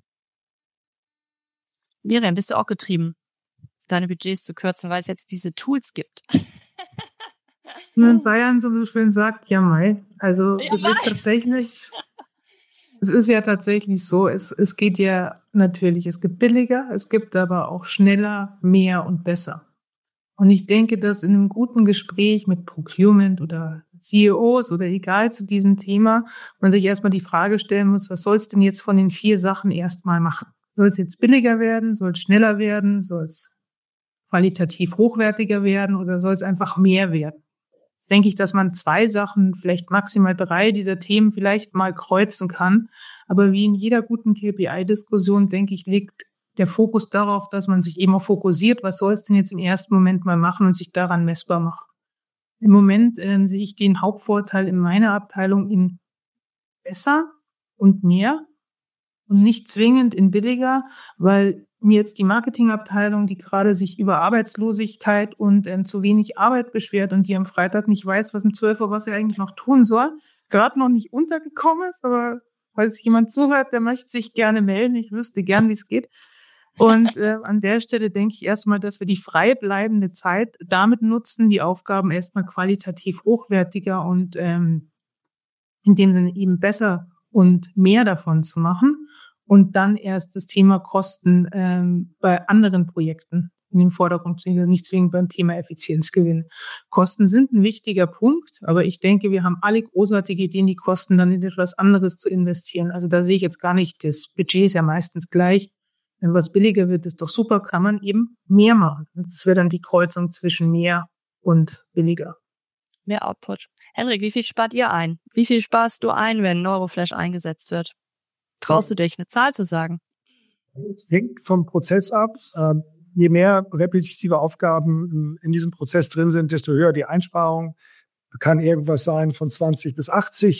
Miriam, bist du auch getrieben, deine Budgets zu kürzen, weil es jetzt diese Tools gibt? Wie man in Bayern so schön sagt, ja mei. Also ja, es mei. ist tatsächlich, es ist ja tatsächlich so, es, es geht ja natürlich, es gibt billiger, es gibt aber auch schneller, mehr und besser. Und ich denke, dass in einem guten Gespräch mit Procurement oder C E Os oder egal zu diesem Thema, man sich erstmal die Frage stellen muss, was soll es denn jetzt von den vier Sachen erstmal machen? Soll es jetzt billiger werden? Soll es schneller werden? Soll es qualitativ hochwertiger werden? Oder soll es einfach mehr werden? Jetzt denke ich, dass man zwei Sachen, vielleicht maximal drei dieser Themen vielleicht mal kreuzen kann. Aber wie in jeder guten K P I-Diskussion, denke ich, liegt der Fokus darauf, dass man sich eben auch fokussiert, was soll es denn jetzt im ersten Moment mal machen und sich daran messbar machen. Im Moment äh, sehe ich den Hauptvorteil in meiner Abteilung in besser und mehr und nicht zwingend in billiger, weil mir jetzt die Marketingabteilung, die gerade sich über Arbeitslosigkeit und ähm, zu wenig Arbeit beschwert und die am Freitag nicht weiß, was um zwölf Uhr, was sie eigentlich noch tun soll, gerade noch nicht untergekommen ist, aber falls jemand zuhört, der möchte sich gerne melden, ich wüsste gern, wie es geht. Und äh, an der Stelle denke ich erstmal, dass wir die frei bleibende Zeit damit nutzen, die Aufgaben erstmal qualitativ hochwertiger und ähm, in dem Sinne eben besser und mehr davon zu machen und dann erst das Thema Kosten ähm, bei anderen Projekten in den Vordergrund zu stellen, nicht zwingend beim Thema Effizienzgewinn. Kosten sind ein wichtiger Punkt, aber ich denke, wir haben alle großartige Ideen, die Kosten dann in etwas anderes zu investieren. Also da sehe ich jetzt gar nicht, das Budget ist ja meistens gleich. Wenn was billiger wird, ist doch super, kann man eben mehr machen. Das wäre dann die Kreuzung zwischen mehr und billiger. Mehr Output. Henrik, wie viel spart ihr ein? Wie viel sparst du ein, wenn Neuroflash eingesetzt wird? Traust du dich, eine Zahl zu sagen? Es hängt vom Prozess ab. Je mehr repetitive Aufgaben in diesem Prozess drin sind, desto höher die Einsparung. Kann irgendwas sein von zwanzig bis achtzig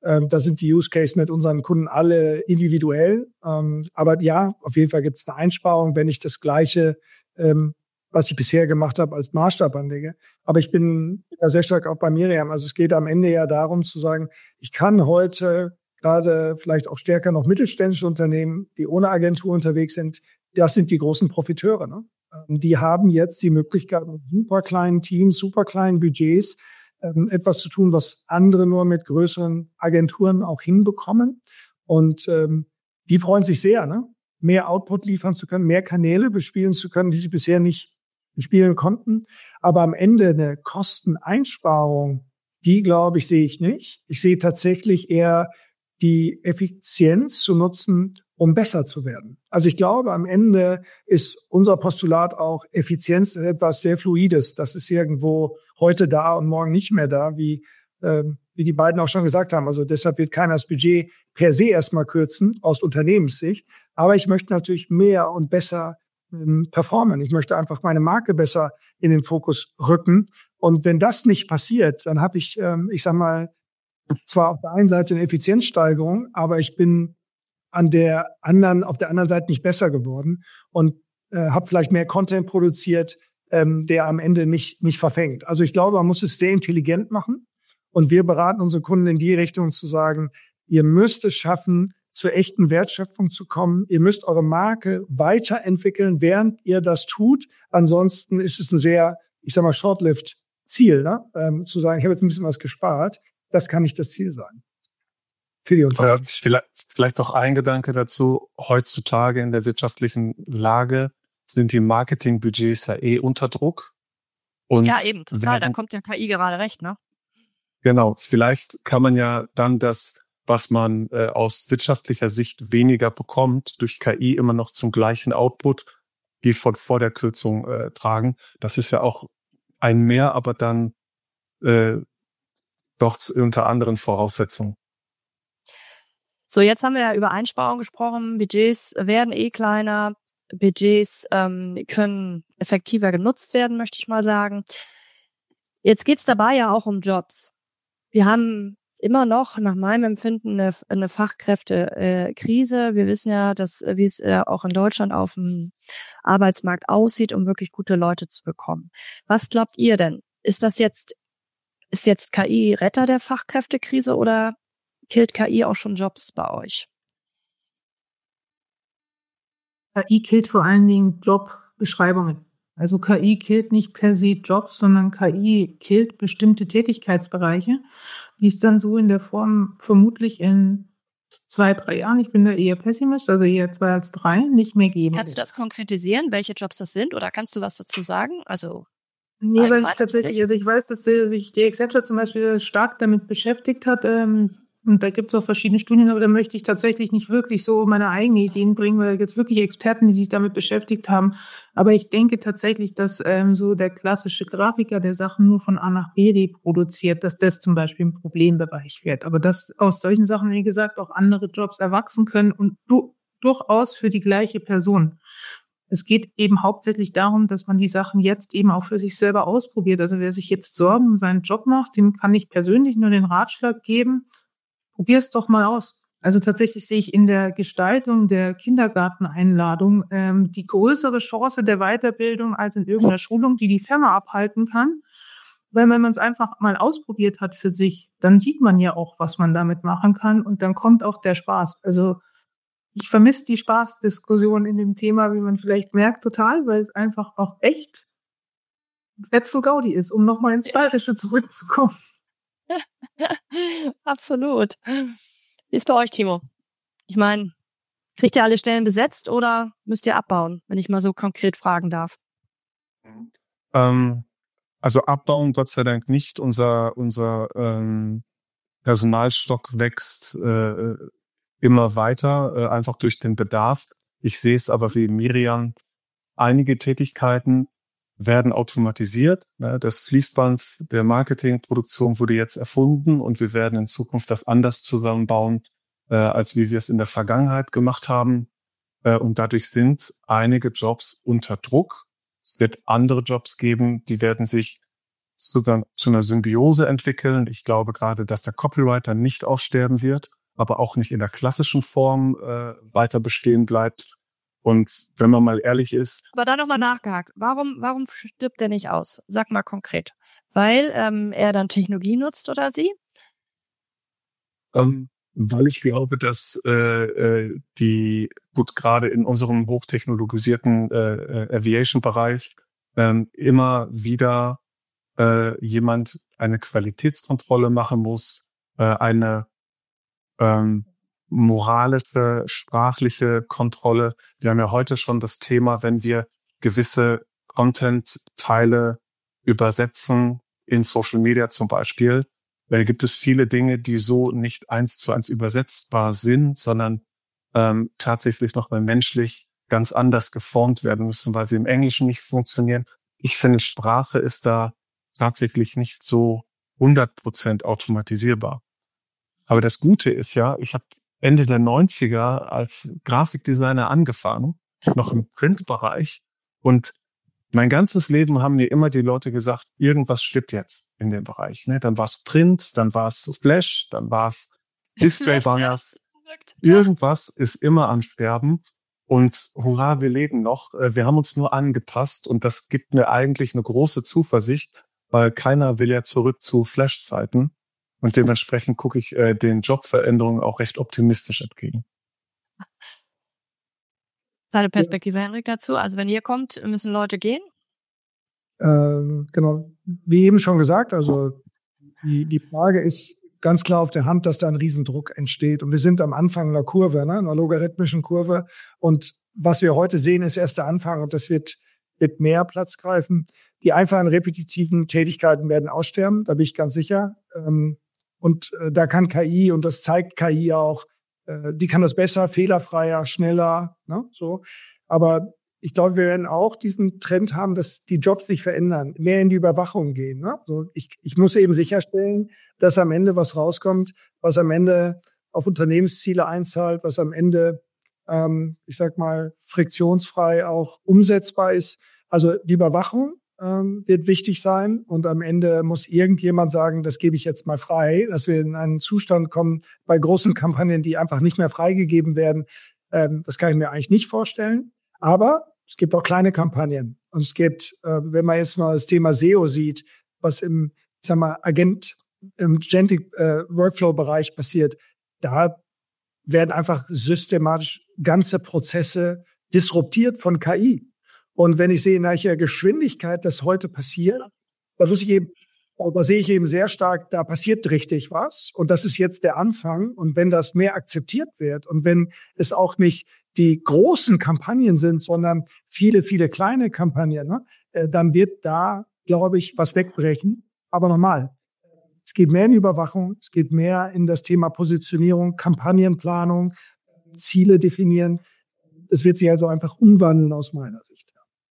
Ähm, da sind die Use Case mit unseren Kunden alle individuell. Ähm, aber ja, auf jeden Fall gibt es eine Einsparung, wenn ich das Gleiche, ähm, was ich bisher gemacht habe, als Maßstab anlege. Aber ich bin ja sehr stark auch bei Miriam. Also es geht am Ende ja darum zu sagen, ich kann heute gerade vielleicht auch stärker noch mittelständische Unternehmen, die ohne Agentur unterwegs sind, das sind die großen Profiteure. Ne? Die haben jetzt die Möglichkeit, mit super kleinen Teams, super kleinen Budgets, ähm, etwas zu tun, was andere nur mit größeren Agenturen auch hinbekommen. Und ähm, die freuen sich sehr, ne? Mehr Output liefern zu können, mehr Kanäle bespielen zu können, die sie bisher nicht bespielen konnten. Aber am Ende eine Kosteneinsparung, die, glaube ich, sehe ich nicht. Ich sehe tatsächlich eher die Effizienz zu nutzen, um besser zu werden. Also ich glaube, am Ende ist unser Postulat auch, Effizienz ist etwas sehr Fluides. Das ist irgendwo heute da und morgen nicht mehr da, wie äh, wie die beiden auch schon gesagt haben. Also deshalb wird keiner das Budget per se erstmal kürzen, aus Unternehmenssicht. Aber ich möchte natürlich mehr und besser ähm, performen. Ich möchte einfach meine Marke besser in den Fokus rücken. Und wenn das nicht passiert, dann habe ich, ähm, ich sag mal, zwar auf der einen Seite eine Effizienzsteigerung, aber ich bin an der anderen, auf der anderen Seite nicht besser geworden und äh, habe vielleicht mehr Content produziert, ähm, der am Ende nicht nicht verfängt. Also ich glaube, man muss es sehr intelligent machen und wir beraten unsere Kunden in die Richtung zu sagen, ihr müsst es schaffen, zur echten Wertschöpfung zu kommen. Ihr müsst eure Marke weiterentwickeln, während ihr das tut. Ansonsten ist es ein sehr, ich sag mal, short-lived Ziel, ne? ähm, zu sagen, ich habe jetzt ein bisschen was gespart. Das kann nicht das Ziel sein. Für die Unternehmen. Ja, vielleicht, vielleicht noch ein Gedanke dazu. Heutzutage in der wirtschaftlichen Lage sind die Marketingbudgets ja eh unter Druck. Und ja, eben, total. Werden, da kommt ja K I gerade recht, ne? Genau. Vielleicht kann man ja dann das, was man äh, aus wirtschaftlicher Sicht weniger bekommt, durch K I immer noch zum gleichen Output, die von vor der Kürzung äh, tragen. Das ist ja auch ein Mehr, aber dann äh, doch unter anderen Voraussetzungen. So, jetzt haben wir ja über Einsparungen gesprochen. Budgets werden eh kleiner. Budgets ähm, können effektiver genutzt werden, möchte ich mal sagen. Jetzt geht's dabei ja auch um Jobs. Wir haben immer noch, nach meinem Empfinden, eine, eine Fachkräftekrise. Wir wissen ja, dass, wie es äh, auch in Deutschland auf dem Arbeitsmarkt aussieht, um wirklich gute Leute zu bekommen. Was glaubt ihr denn? Ist das jetzt Ist jetzt K I Retter der Fachkräftekrise oder killt K I auch schon Jobs bei euch? K I killt vor allen Dingen Jobbeschreibungen. Also K I killt nicht per se Jobs, sondern K I killt bestimmte Tätigkeitsbereiche, die es dann so in der Form vermutlich in zwei, drei Jahren, ich bin da eher Pessimist, also eher zwei als drei, nicht mehr geben. Kannst du das konkretisieren, welche Jobs das sind, oder kannst du was dazu sagen? Also Nee, weil ich tatsächlich, also ich weiß, dass sich die Accenture zum Beispiel stark damit beschäftigt hat, ähm, und da gibt es auch verschiedene Studien, aber da möchte ich tatsächlich nicht wirklich so meine eigenen Ideen bringen, weil da gibt es wirklich Experten, die sich damit beschäftigt haben. Aber ich denke tatsächlich, dass ähm, so der klassische Grafiker, der Sachen nur von A nach B produziert, dass das zum Beispiel ein Problembereich wird. Aber dass aus solchen Sachen, wie gesagt, auch andere Jobs erwachsen können und du, durchaus für die gleiche Person. Es geht eben hauptsächlich darum, dass man die Sachen jetzt eben auch für sich selber ausprobiert. Also wer sich jetzt Sorgen um seinen Job macht, dem kann ich persönlich nur den Ratschlag geben, probier es doch mal aus. Also tatsächlich sehe ich in der Gestaltung der Kindergarteneinladung ähm, die größere Chance der Weiterbildung als in irgendeiner Schulung, die die Firma abhalten kann. Weil wenn man es einfach mal ausprobiert hat für sich, dann sieht man ja auch, was man damit machen kann und dann kommt auch der Spaß. Also ich vermisse die Spaßdiskussion in dem Thema, wie man vielleicht merkt, total, weil es einfach auch echt Wetzel Gaudi ist, um nochmal ins Bayerische zurückzukommen. Absolut. Wie ist bei euch, Timo? Ich meine, kriegt ihr alle Stellen besetzt oder müsst ihr abbauen, wenn ich mal so konkret fragen darf? Ähm, also abbauen, Gott sei Dank nicht. Unser unser ähm, Personalstock wächst äh, immer weiter, äh, einfach durch den Bedarf. Ich sehe es aber wie Miriam, einige Tätigkeiten werden automatisiert. Ne? Das Fließband der Marketingproduktion wurde jetzt erfunden und wir werden in Zukunft das anders zusammenbauen, äh, als wie wir es in der Vergangenheit gemacht haben. Äh, und dadurch sind einige Jobs unter Druck. Es wird andere Jobs geben, die werden sich zu, zu einer Symbiose entwickeln. Ich glaube gerade, dass der Copywriter nicht aussterben wird, aber auch nicht in der klassischen Form äh, weiter bestehen bleibt. Und wenn man mal ehrlich ist... Aber da nochmal nachgehakt. Warum, warum stirbt der nicht aus? Sag mal konkret. Weil ähm, er dann Technologie nutzt oder sie? Ähm, weil ich glaube, dass äh, äh, die, gut, gerade in unserem hochtechnologisierten äh, Aviation-Bereich ähm, immer wieder äh, jemand eine Qualitätskontrolle machen muss, äh, eine ähm, moralische, sprachliche Kontrolle. Wir haben ja heute schon das Thema, wenn wir gewisse Content-Teile übersetzen, in Social Media zum Beispiel, da gibt es viele Dinge, die so nicht eins zu eins übersetzbar sind, sondern ähm, tatsächlich nochmal menschlich ganz anders geformt werden müssen, weil sie im Englischen nicht funktionieren. Ich finde, Sprache ist da tatsächlich nicht so hundert Prozent automatisierbar. Aber das Gute ist ja, ich habe Ende der neunziger als Grafikdesigner angefangen, noch im Printbereich. Und mein ganzes Leben haben mir immer die Leute gesagt, irgendwas stirbt jetzt in dem Bereich. Ne? Dann war es Print, dann war es Flash, dann war es Display-Banners. Irgendwas ist immer am Sterben. Und hurra, wir leben noch. Wir haben uns nur angepasst und das gibt mir eigentlich eine große Zuversicht, weil keiner will ja zurück zu Flash-Zeiten. Und dementsprechend gucke ich äh, den Jobveränderungen auch recht optimistisch entgegen. Deine Perspektive, Henrik, dazu? Also wenn ihr kommt, müssen Leute gehen? Ähm, genau, wie eben schon gesagt, also die, die Frage ist ganz klar auf der Hand, dass da ein Riesendruck entsteht. Und wir sind am Anfang einer Kurve, ne, einer logarithmischen Kurve. Und was wir heute sehen, ist erst der Anfang und das wird, wird mehr Platz greifen. Die einfachen repetitiven Tätigkeiten werden aussterben, da bin ich ganz sicher. Ähm, Und äh, da kann K I, und das zeigt K I auch, äh, die kann das besser, fehlerfreier, schneller, ne, so. Aber ich glaube, wir werden auch diesen Trend haben, dass die Jobs sich verändern, mehr in die Überwachung gehen. Ne? So, ich, ich muss eben sicherstellen, dass am Ende was rauskommt, was am Ende auf Unternehmensziele einzahlt, was am Ende, ähm, ich sag mal, friktionsfrei auch umsetzbar ist. Also die Überwachung ähm, wird wichtig sein und am Ende muss irgendjemand sagen, das gebe ich jetzt mal frei, dass wir in einen Zustand kommen bei großen Kampagnen, die einfach nicht mehr freigegeben werden. Ähm, das kann ich mir eigentlich nicht vorstellen. Aber es gibt auch kleine Kampagnen. Und es gibt, äh, wenn man jetzt mal das Thema S E O sieht, was im, ich sag mal, Agent, im Agentic äh, Workflow-Bereich passiert, da werden einfach systematisch ganze Prozesse disruptiert von K I. Und wenn ich sehe, in welcher Geschwindigkeit das heute passiert, da muss ich eben, da sehe ich eben sehr stark, da passiert richtig was. Und das ist jetzt der Anfang. Und wenn das mehr akzeptiert wird und wenn es auch nicht die großen Kampagnen sind, sondern viele, viele kleine Kampagnen, ne, äh, dann wird da, glaube ich, was wegbrechen. Aber nochmal, es geht mehr in die Überwachung, es geht mehr in das Thema Positionierung, Kampagnenplanung, Ziele definieren. Es wird sich also einfach umwandeln aus meiner Sicht.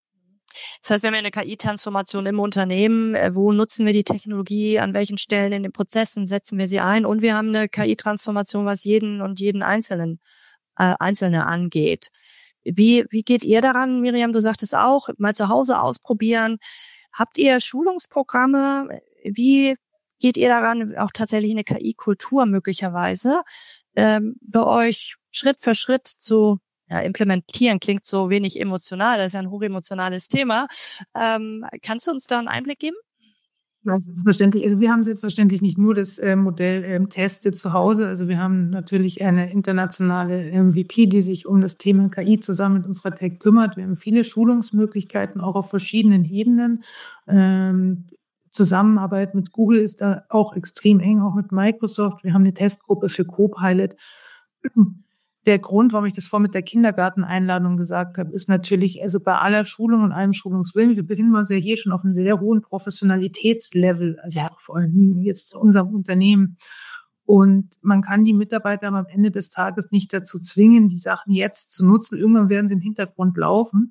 Das heißt, wir haben ja eine K I-Transformation im Unternehmen. Wo nutzen wir die Technologie? An welchen Stellen in den Prozessen setzen wir sie ein? Und wir haben eine K I-Transformation, was jeden und jeden Einzelnen äh, Einzelne angeht. Wie wie geht ihr daran, Miriam? Du sagtest auch, mal zu Hause ausprobieren. Habt ihr Schulungsprogramme? Wie geht ihr daran, auch tatsächlich eine K I-Kultur möglicherweise ähm, bei euch Schritt für Schritt zu ja, implementieren? Klingt so wenig emotional, das ist ja ein hochemotionales Thema. Ähm, kannst du uns da einen Einblick geben? Ja, selbstverständlich. Also wir haben selbstverständlich nicht nur das äh, Modell ähm, Teste zu Hause. Also wir haben natürlich eine internationale M V P, die sich um das Thema K I zusammen mit unserer Tech kümmert. Wir haben viele Schulungsmöglichkeiten, auch auf verschiedenen Ebenen. Ähm, Zusammenarbeit mit Google ist da auch extrem eng, auch mit Microsoft. Wir haben eine Testgruppe für Copilot. Der Grund, warum ich das vor mit der Kindergarteneinladung gesagt habe, ist natürlich, also bei aller Schulung und allem Schulungswillen, wir befinden uns ja hier schon auf einem sehr hohen Professionalitätslevel, also ja, vor allem jetzt in unserem Unternehmen. Und man kann die Mitarbeiter am Ende des Tages nicht dazu zwingen, die Sachen jetzt zu nutzen. Irgendwann werden sie im Hintergrund laufen.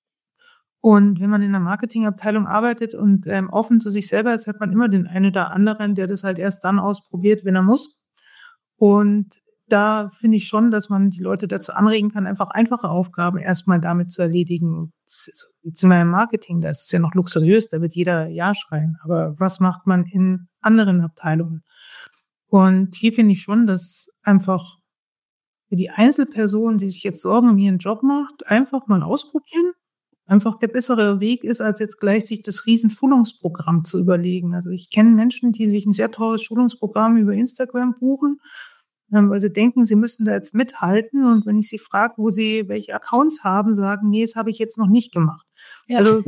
Und wenn man in der Marketingabteilung arbeitet und ähm, offen zu sich selber ist, hat man immer den einen oder anderen, der das halt erst dann ausprobiert, wenn er muss. Und da finde ich schon, dass man die Leute dazu anregen kann, einfach einfache Aufgaben erstmal damit zu erledigen. Jetzt sind wir im Marketing, da ist es ja noch luxuriös, da wird jeder Ja schreien. Aber was macht man in anderen Abteilungen? Und hier finde ich schon, dass einfach für die Einzelperson, die sich jetzt Sorgen um ihren Job macht, einfach mal ausprobieren. Einfach der bessere Weg ist, als jetzt gleich sich das riesen Schulungsprogramm zu überlegen. Also ich kenne Menschen, die sich ein sehr teures Schulungsprogramm über Instagram buchen, weil sie denken, sie müssen da jetzt mithalten. Und wenn ich sie frage, wo sie welche Accounts haben, sagen, nee, das habe ich jetzt noch nicht gemacht. Ja. Also,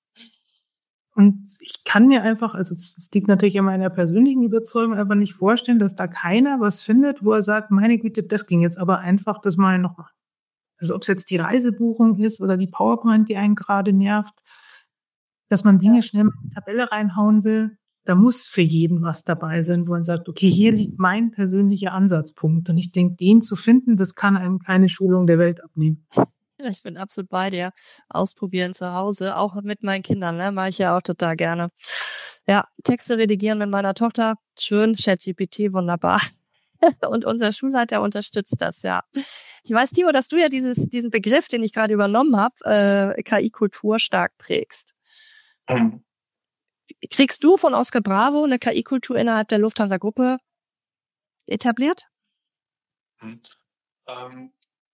und ich kann mir einfach, also es liegt natürlich an meiner persönlichen Überzeugung, einfach nicht vorstellen, dass da keiner was findet, wo er sagt, meine Güte, das ging jetzt aber einfach, das mal noch mal. Also ob es jetzt die Reisebuchung ist oder die PowerPoint, die einen gerade nervt, dass man Dinge schnell in die Tabelle reinhauen will, da muss für jeden was dabei sein, wo man sagt, okay, hier liegt mein persönlicher Ansatzpunkt. Und ich denke, den zu finden, das kann einem keine Schulung der Welt abnehmen. Ja, ich bin absolut bei dir. Ausprobieren zu Hause, auch mit meinen Kindern, ne, mache ich ja auch total gerne. Ja, Texte redigieren mit meiner Tochter, schön, ChatGPT, wunderbar. Und unser Schulleiter unterstützt das, ja. Ich weiß, Timo, dass du ja dieses, diesen Begriff, den ich gerade übernommen habe, äh, K I-Kultur stark prägst. Mhm. Kriegst du von Oscar Bravo eine K I-Kultur innerhalb der Lufthansa-Gruppe etabliert? Mhm. Ähm.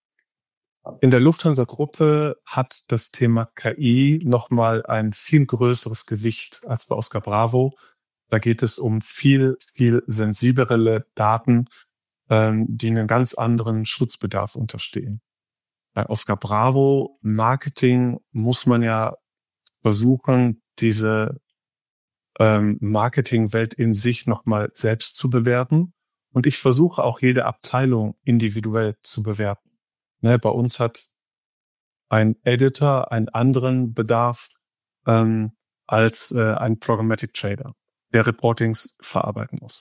In der Lufthansa-Gruppe hat das Thema K I nochmal ein viel größeres Gewicht als bei Oscar Bravo. Da geht es um viel, viel sensiblere Daten, ähm, die einen ganz anderen Schutzbedarf unterstehen. Bei Oscar Bravo Marketing muss man ja versuchen, diese ähm, Marketingwelt in sich nochmal selbst zu bewerten. Und ich versuche auch jede Abteilung individuell zu bewerten. Ne, bei uns hat ein Editor einen anderen Bedarf ähm, als äh, ein Programmatic Trader, der Reportings verarbeiten muss.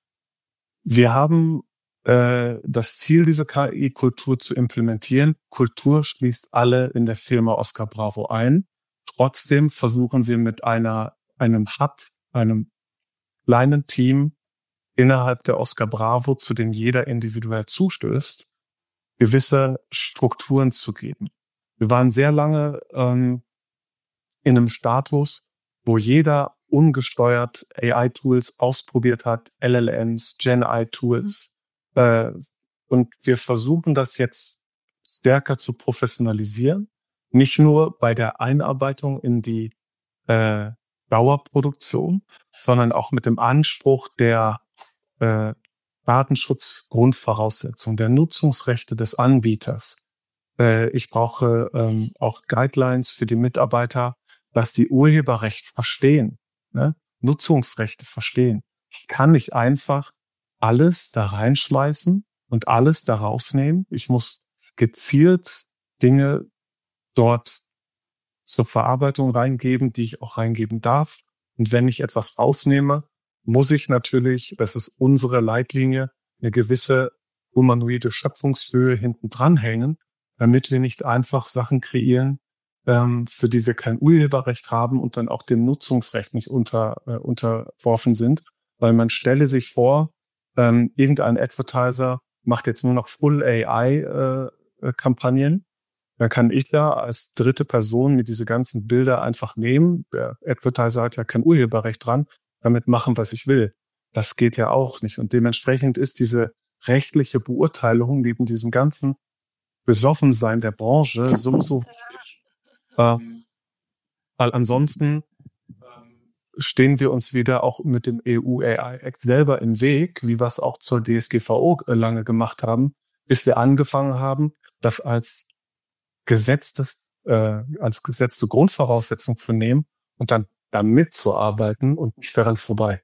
Wir haben äh, das Ziel, diese K I-Kultur zu implementieren. Kultur schließt alle in der Firma Oscar Bravo ein. Trotzdem versuchen wir mit einer einem Hub, einem kleinen Team innerhalb der Oscar Bravo, zu dem jeder individuell zustößt, gewisse Strukturen zu geben. Wir waren sehr lange ähm, in einem Status, wo jeder ungesteuert A I-Tools ausprobiert hat, L L Ms, Gen I-Tools. Mhm. Äh, und wir versuchen das jetzt stärker zu professionalisieren. Nicht nur bei der Einarbeitung in die äh, Dauerproduktion, sondern auch mit dem Anspruch der äh, Datenschutzgrundvoraussetzung, der Nutzungsrechte des Anbieters. Äh, ich brauche ähm, auch Guidelines für die Mitarbeiter, dass die Urheberrecht verstehen, ne? Nutzungsrechte verstehen. Ich kann nicht einfach alles da reinschmeißen und alles da rausnehmen. Ich muss gezielt Dinge dort zur Verarbeitung reingeben, die ich auch reingeben darf. Und wenn ich etwas rausnehme, muss ich natürlich, das ist unsere Leitlinie, eine gewisse humanoide Schöpfungshöhe hinten dranhängen, damit wir nicht einfach Sachen kreieren, ähm, für die wir kein Urheberrecht haben und dann auch dem Nutzungsrecht nicht unter, äh, unterworfen sind. Weil man stelle sich vor, ähm, irgendein Advertiser macht jetzt nur noch Full A I-Kampagnen. Äh, Dann kann ich ja als dritte Person mir diese ganzen Bilder einfach nehmen. Der Advertiser hat ja kein Urheberrecht dran, damit machen, was ich will. Das geht ja auch nicht. Und dementsprechend ist diese rechtliche Beurteilung neben diesem ganzen Besoffensein der Branche so, so ähm, weil ansonsten ähm, stehen wir uns wieder auch mit dem E U A I Act selber im Weg, wie wir es auch zur D S G V O lange gemacht haben, bis wir angefangen haben, das als gesetztes, äh, als gesetzte Grundvoraussetzung zu nehmen und dann da mitzuarbeiten und nicht daran vorbei.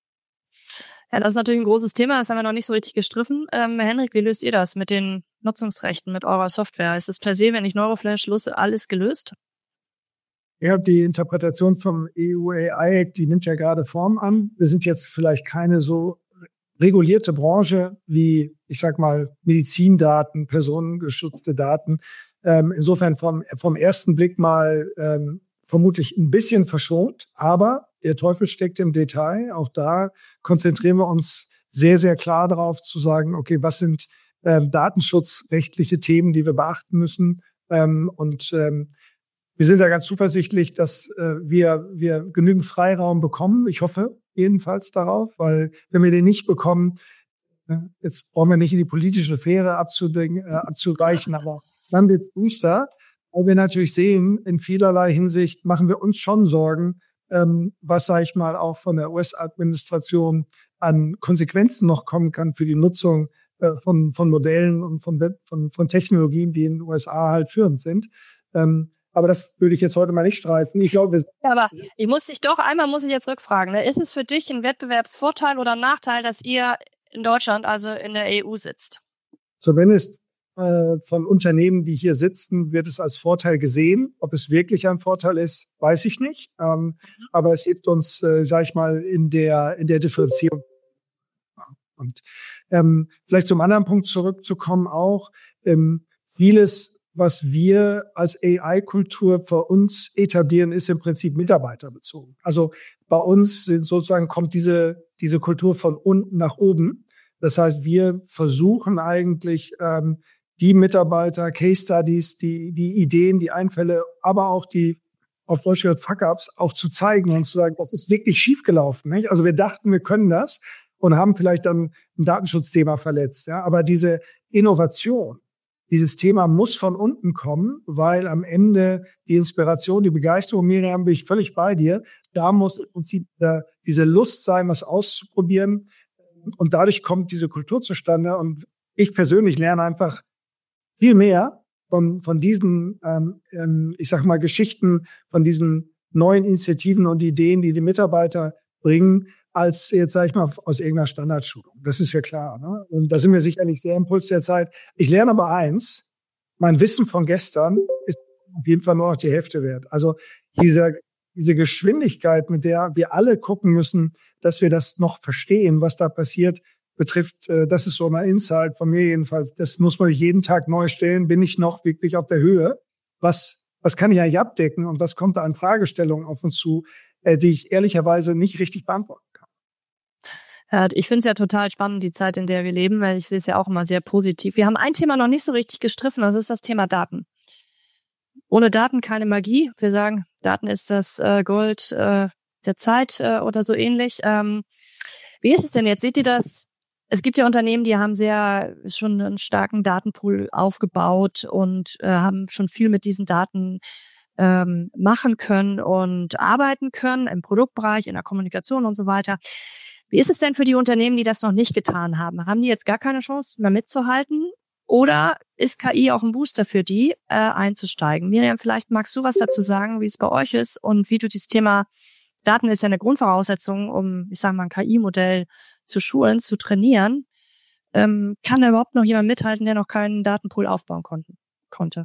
Ja, das ist natürlich ein großes Thema, das haben wir noch nicht so richtig gestriffen. Ähm, Herr Henrik, wie löst ihr das mit den Nutzungsrechten, mit eurer Software? Ist es per se, wenn ich Neuroflash nutze, alles gelöst? Ja, die Interpretation vom E U A I Act, die nimmt ja gerade Form an. Wir sind jetzt vielleicht keine so regulierte Branche wie, ich sag mal, Medizindaten, personengeschützte Daten. Ähm, insofern vom, vom ersten Blick mal ähm, vermutlich ein bisschen verschont, aber der Teufel steckt im Detail. Auch da konzentrieren wir uns sehr, sehr klar darauf zu sagen, okay, was sind ähm, datenschutzrechtliche Themen, die wir beachten müssen. Ähm, und ähm, wir sind da ganz zuversichtlich, dass äh, wir wir genügend Freiraum bekommen. Ich hoffe jedenfalls darauf, weil wenn wir den nicht bekommen, äh, jetzt brauchen wir nicht in die politische Sphäre abzudenken, äh, abzuweichen, aber dann wird's düster. Weil wir natürlich sehen, in vielerlei Hinsicht machen wir uns schon Sorgen, ähm, was, sage ich mal, auch von der U S-Administration an Konsequenzen noch kommen kann für die Nutzung äh, von von Modellen und von, von von Technologien, die in den U S A halt führend sind. Ähm, aber das würde ich jetzt heute mal nicht streifen. Ich glaube, wir ja, aber ich muss dich doch, einmal muss ich jetzt rückfragen. Ne? Ist es für dich ein Wettbewerbsvorteil oder ein Nachteil, dass ihr in Deutschland, also in der E U sitzt? Zumindest äh, von Unternehmen, die hier sitzen, wird es als Vorteil gesehen. Ob es wirklich ein Vorteil ist, weiß ich nicht. Ähm, mhm. Aber es hilft uns, äh, sage ich mal, in der in der Differenzierung. Und ähm, vielleicht zum anderen Punkt zurückzukommen auch, ähm, vieles, was wir als A I-Kultur für uns etablieren, ist im Prinzip mitarbeiterbezogen. Also bei uns sind sozusagen kommt diese diese Kultur von unten nach oben. Das heißt, wir versuchen eigentlich ähm, die Mitarbeiter, Case Studies, die die Ideen, die Einfälle, aber auch die auf Deutsch gesagt Fuck-ups auch zu zeigen und zu sagen, das ist wirklich schiefgelaufen. Nicht? Also wir dachten, wir können das und haben vielleicht dann ein Datenschutzthema verletzt. Ja, aber diese Innovation, dieses Thema muss von unten kommen, weil am Ende die Inspiration, die Begeisterung, Miriam, bin ich völlig bei dir. Da muss im Prinzip äh, diese Lust sein, was auszuprobieren. Und dadurch kommt diese Kultur zustande. Und ich persönlich lerne einfach viel mehr von von diesen, ähm, ich sag mal, Geschichten, von diesen neuen Initiativen und Ideen, die die Mitarbeiter bringen, als jetzt, sag ich mal, aus irgendeiner Standardschulung. Das ist ja klar. Ne? Und da sind wir sicherlich sehr im Puls der Zeit. Ich lerne aber eins, mein Wissen von gestern ist auf jeden Fall nur noch die Hälfte wert. Also diese, diese Geschwindigkeit, mit der wir alle gucken müssen, dass wir das noch verstehen, was da passiert, betrifft, äh, das ist so ein Insight von mir jedenfalls. Das muss man jeden Tag neu stellen. Bin ich noch wirklich auf der Höhe? Was, was kann ich eigentlich abdecken? Und was kommt da an Fragestellungen auf uns zu, äh, die ich ehrlicherweise nicht richtig beantworten kann? Ja, ich finde es ja total spannend, die Zeit, in der wir leben, weil ich sehe es ja auch immer sehr positiv. Wir haben ein Thema noch nicht so richtig gestriffen, das ist das Thema Daten. Ohne Daten keine Magie. Wir sagen, Daten ist das äh, Gold äh, der Zeit äh, oder so ähnlich. Ähm, wie ist es denn jetzt? Seht ihr das? Es gibt ja Unternehmen, die haben sehr schon einen starken Datenpool aufgebaut und äh, haben schon viel mit diesen Daten ähm, machen können und arbeiten können im Produktbereich, in der Kommunikation und so weiter. Wie ist es denn für die Unternehmen, die das noch nicht getan haben? Haben die jetzt gar keine Chance mehr mitzuhalten? Oder ist K I auch ein Booster für die, äh, einzusteigen? Miriam, vielleicht magst du was dazu sagen, wie es bei euch ist und wie du dieses Thema Daten ist ja eine Grundvoraussetzung, um, ich sage mal, ein K I-Modell zu schulen, zu trainieren. Ähm, kann da überhaupt noch jemand mithalten, der noch keinen Datenpool aufbauen konnte? konnte?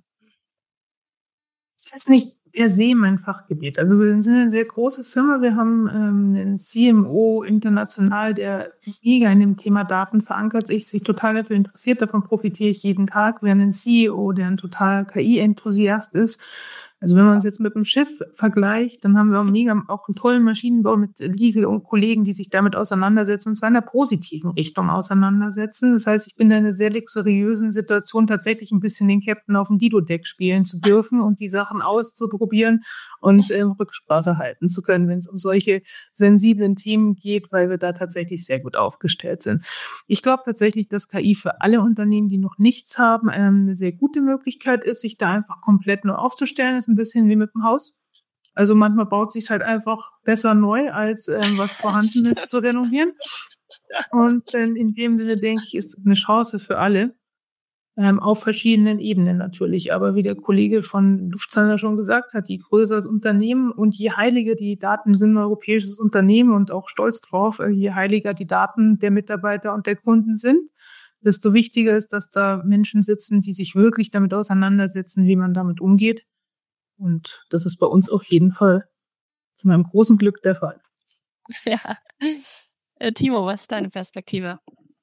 Das ist nicht per se mein Fachgebiet. Also wir sind eine sehr große Firma. Wir haben ähm, einen C M O international, der mega in dem Thema Daten verankert ist, sich total dafür interessiert. Davon profitiere ich jeden Tag. Wir haben einen C E O, der ein total K I-Enthusiast ist. Also wenn man uns jetzt mit dem Schiff vergleicht, dann haben wir auch mega auch einen tollen Maschinenbau mit Legal und Kollegen, die sich damit auseinandersetzen, und zwar in der positiven Richtung auseinandersetzen. Das heißt, ich bin in einer sehr luxuriösen Situation, tatsächlich ein bisschen den Captain auf dem Dido-Deck spielen zu dürfen und die Sachen auszuprobieren und äh, Rücksprache halten zu können, wenn es um solche sensiblen Themen geht, weil wir da tatsächlich sehr gut aufgestellt sind. Ich glaube tatsächlich, dass K I für alle Unternehmen, die noch nichts haben, ähm, eine sehr gute Möglichkeit ist, sich da einfach komplett neu aufzustellen. Das ist ein bisschen wie mit dem Haus. Also manchmal baut sich halt einfach besser neu, als ähm, was vorhanden ist, zu renovieren. Und ähm, in dem Sinne, denke ich, ist eine Chance für alle, ähm, auf verschiedenen Ebenen natürlich. Aber wie der Kollege von Lufthansa schon gesagt hat, je größer das Unternehmen und je heiliger die Daten sind, ein europäisches Unternehmen und auch stolz drauf, äh, je heiliger die Daten der Mitarbeiter und der Kunden sind, desto wichtiger ist, dass da Menschen sitzen, die sich wirklich damit auseinandersetzen, wie man damit umgeht. Und das ist bei uns auf jeden Fall zu meinem großen Glück der Fall. Ja. Äh, Timo, was ist deine Perspektive?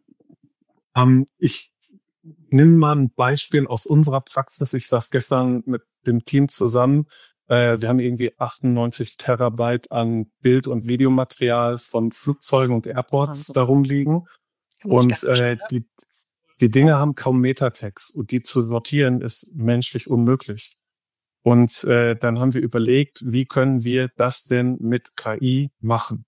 Ähm, ich nehme mal ein Beispiel aus unserer Praxis. Ich saß gestern mit dem Team zusammen. Äh, wir haben irgendwie achtundneunzig Terabyte an Bild- und Videomaterial von Flugzeugen und Airports da rumliegen. Und äh, die Die Dinge haben kaum Metatext und die zu sortieren ist menschlich unmöglich. Und äh, dann haben wir überlegt, wie können wir das denn mit K I machen?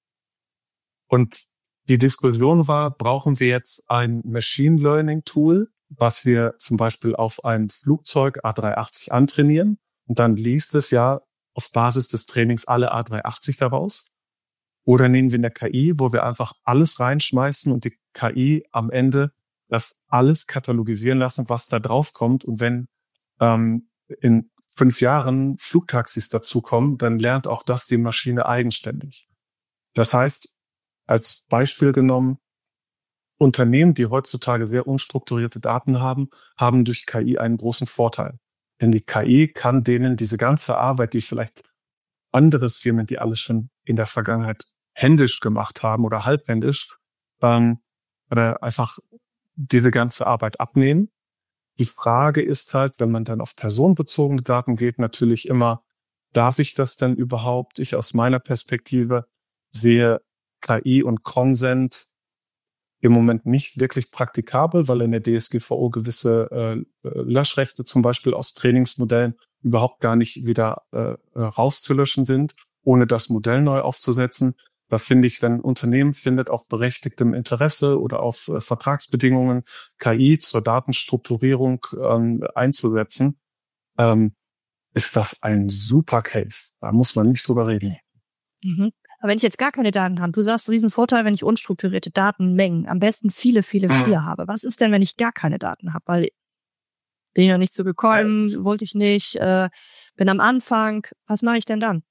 Und die Diskussion war, brauchen wir jetzt ein Machine Learning Tool, was wir zum Beispiel auf ein Flugzeug A drei achtzig antrainieren und dann liest es ja auf Basis des Trainings alle A drei achtzig daraus. Oder nehmen wir eine K I, wo wir einfach alles reinschmeißen und die K I am Ende das alles katalogisieren lassen, was da drauf kommt. Und wenn ähm, in fünf Jahren Flugtaxis dazukommen, dann lernt auch das die Maschine eigenständig. Das heißt, als Beispiel genommen, Unternehmen, die heutzutage sehr unstrukturierte Daten haben, haben durch K I einen großen Vorteil. Denn die K I kann denen diese ganze Arbeit, die vielleicht andere Firmen, die alles schon in der Vergangenheit händisch gemacht haben oder halbhändisch, ähm, oder einfach diese ganze Arbeit abnehmen. Die Frage ist halt, wenn man dann auf personenbezogene Daten geht, natürlich immer, darf ich das denn überhaupt? Ich aus meiner Perspektive sehe K I und Consent im Moment nicht wirklich praktikabel, weil in der D S G V O gewisse äh, Löschrechte zum Beispiel aus Trainingsmodellen überhaupt gar nicht wieder äh, rauszulöschen sind, ohne das Modell neu aufzusetzen. Da finde ich, wenn ein Unternehmen findet, auf berechtigtem Interesse oder auf äh, Vertragsbedingungen K I zur Datenstrukturierung ähm, einzusetzen, ähm, ist das ein super Case. Da muss man nicht drüber reden. Mhm. Aber wenn ich jetzt gar keine Daten habe, du sagst, Riesenvorteil, wenn ich unstrukturierte Datenmengen, am besten viele, viele, viele mhm. habe. Was ist denn, wenn ich gar keine Daten habe? Weil bin ich noch nicht so gekommen, ja. wollte ich nicht, äh, bin am Anfang. Was mache ich denn dann?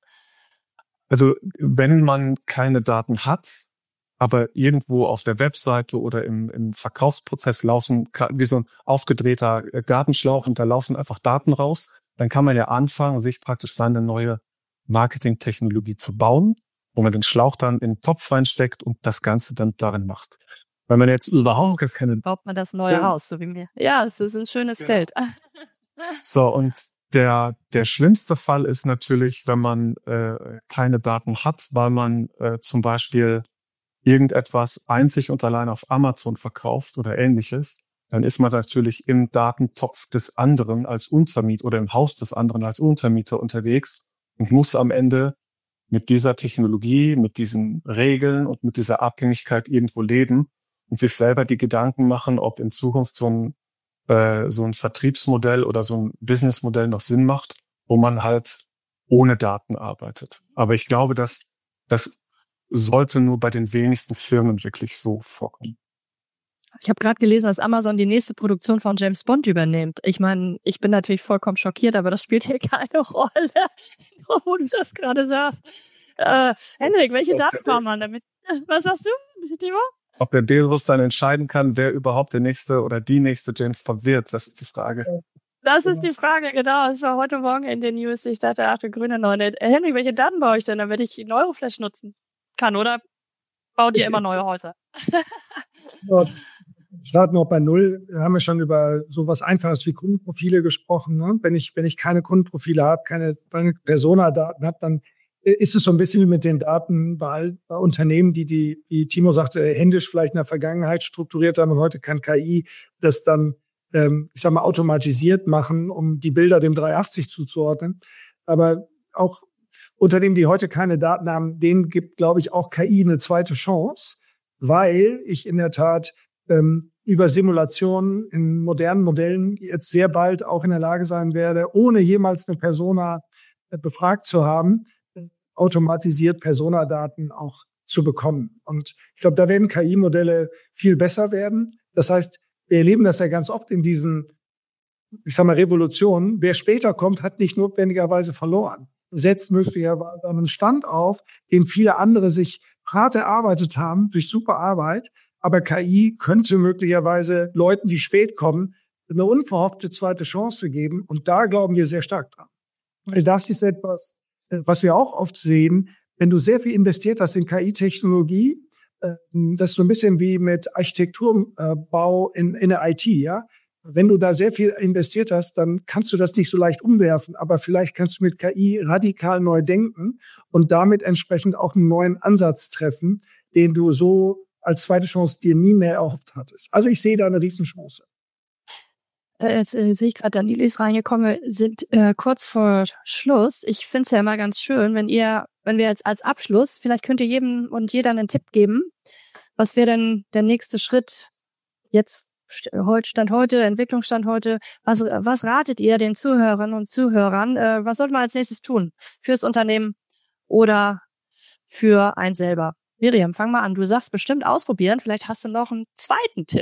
Also wenn man keine Daten hat, aber irgendwo auf der Webseite oder im, im Verkaufsprozess laufen, wie so ein aufgedrehter Gartenschlauch und da laufen einfach Daten raus, dann kann man ja anfangen, sich praktisch seine neue Marketingtechnologie zu bauen, wo man den Schlauch dann in den Topf reinsteckt und das Ganze dann darin macht. Wenn man jetzt überhaupt keine... Baut man das neue ja. Haus, so wie mir. Ja, es ist ein schönes ja. Geld. So, und Der, der schlimmste Fall ist natürlich, wenn man äh, keine Daten hat, weil man äh, zum Beispiel irgendetwas einzig und allein auf Amazon verkauft oder Ähnliches, dann ist man natürlich im Datentopf des anderen als Untermieter oder im Haus des anderen als Untermieter unterwegs und muss am Ende mit dieser Technologie, mit diesen Regeln und mit dieser Abhängigkeit irgendwo leben und sich selber die Gedanken machen, ob in Zukunft so ein so ein Vertriebsmodell oder so ein Businessmodell noch Sinn macht, wo man halt ohne Daten arbeitet. Aber ich glaube, dass das sollte nur bei den wenigsten Firmen wirklich so vorkommen. Ich habe gerade gelesen, dass Amazon die nächste Produktion von James Bond übernimmt. Ich meine, ich bin natürlich vollkommen schockiert, aber das spielt hier keine Rolle, wo du das gerade sagst. Äh, Henrik, welche Daten fahren man damit? Was sagst du, Timo? Ob der Delrus dann entscheiden kann, wer überhaupt der nächste oder die nächste James Bond wird, das ist die Frage. Das ist die Frage, genau. Es war heute Morgen in den News. Ich dachte, ach, der grüne Neune. Henry, welche Daten baue ich denn, damit ich Neuroflash nutzen kann, oder baut ihr immer neue Häuser? Starten wir bei Null. Wir haben ja schon über sowas Einfaches wie Kundenprofile gesprochen. Ne? Wenn ich, wenn ich keine Kundenprofile habe, keine Persona-Daten habe, dann ist es so ein bisschen wie mit den Daten bei, bei Unternehmen, die, die, wie Timo sagte, händisch vielleicht in der Vergangenheit strukturiert haben und heute kann K I das dann, ähm, ich sag mal, automatisiert machen, um die Bilder dem dreihundertachtzig zuzuordnen. Aber auch Unternehmen, die heute keine Daten haben, denen gibt, glaube ich, auch K I eine zweite Chance, weil ich in der Tat ähm, über Simulationen in modernen Modellen jetzt sehr bald auch in der Lage sein werde, ohne jemals eine Persona äh, befragt zu haben, automatisiert Personadaten auch zu bekommen. Und ich glaube, da werden K I-Modelle viel besser werden. Das heißt, wir erleben das ja ganz oft in diesen, ich sag mal, Revolutionen. Wer später kommt, hat nicht notwendigerweise verloren. Setzt möglicherweise einen Stand auf, den viele andere sich hart erarbeitet haben durch super Arbeit. Aber K I könnte möglicherweise Leuten, die spät kommen, eine unverhoffte zweite Chance geben. Und da glauben wir sehr stark dran. Weil das ist etwas, was wir auch oft sehen, wenn du sehr viel investiert hast in K I-Technologie, das ist so ein bisschen wie mit Architekturbau in, in der I T, ja. Wenn du da sehr viel investiert hast, dann kannst du das nicht so leicht umwerfen, aber vielleicht kannst du mit K I radikal neu denken und damit entsprechend auch einen neuen Ansatz treffen, den du so als zweite Chance dir nie mehr erhofft hattest. Also ich sehe da eine Riesenchance. Jetzt äh, sehe ich gerade, Daniel ist reingekommen, sind äh, kurz vor Schluss. Ich finde es ja immer ganz schön, wenn ihr, wenn wir jetzt als Abschluss, vielleicht könnt ihr jedem und jeder einen Tipp geben. Was wäre denn der nächste Schritt jetzt, Stand heute, Entwicklungsstand heute? Was, was ratet ihr den Zuhörerinnen und Zuhörern? Äh, was sollte man als nächstes tun? Fürs Unternehmen oder für einen selber? Miriam, fang mal an. Du sagst bestimmt ausprobieren. Vielleicht hast du noch einen zweiten Tipp.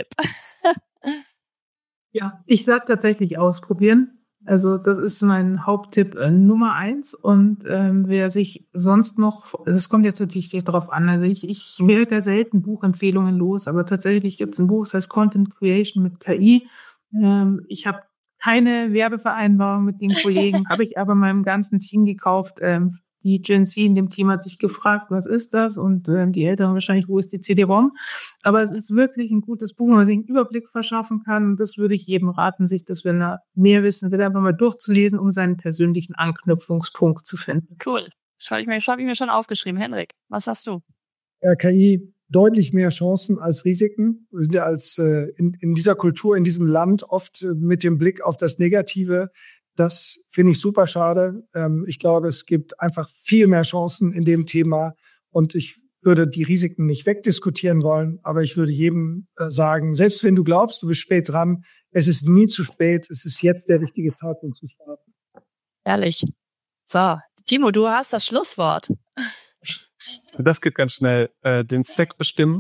Ja, ich sag tatsächlich ausprobieren. Also das ist mein Haupttipp äh, Nummer eins. Und ähm, wer sich sonst noch, es kommt jetzt natürlich sehr drauf an. Also ich, ich werde ja selten Buchempfehlungen los, aber tatsächlich gibt es ein Buch, das heißt Content Creation mit K I. Ähm, ich habe keine Werbevereinbarung mit den Kollegen, habe ich aber meinem ganzen Team gekauft. Ähm, Die Gen Z in dem Team hat sich gefragt, was ist das? Und ähm, die Älteren wahrscheinlich, wo ist die C D-ROM? Aber es ist wirklich ein gutes Buch, wo man sich einen Überblick verschaffen kann. Und das würde ich jedem raten, sich das, wenn er mehr wissen will, einfach mal durchzulesen, um seinen persönlichen Anknüpfungspunkt zu finden. Cool. Schreibe ich mir, schreibe ich mir schon aufgeschrieben. Henrik, was hast du? Ja, K I deutlich mehr Chancen als Risiken. Wir sind ja als äh, in, in dieser Kultur, in diesem Land oft äh, mit dem Blick auf das Negative. Das finde ich super schade. Ähm, ich glaube, es gibt einfach viel mehr Chancen in dem Thema. Und ich würde die Risiken nicht wegdiskutieren wollen. Aber ich würde jedem äh, sagen, selbst wenn du glaubst, du bist spät dran, es ist nie zu spät. Es ist jetzt der richtige Zeitpunkt zu starten. Ehrlich. So, Timo, du hast das Schlusswort. Das geht ganz schnell. Äh, den Stack bestimmen,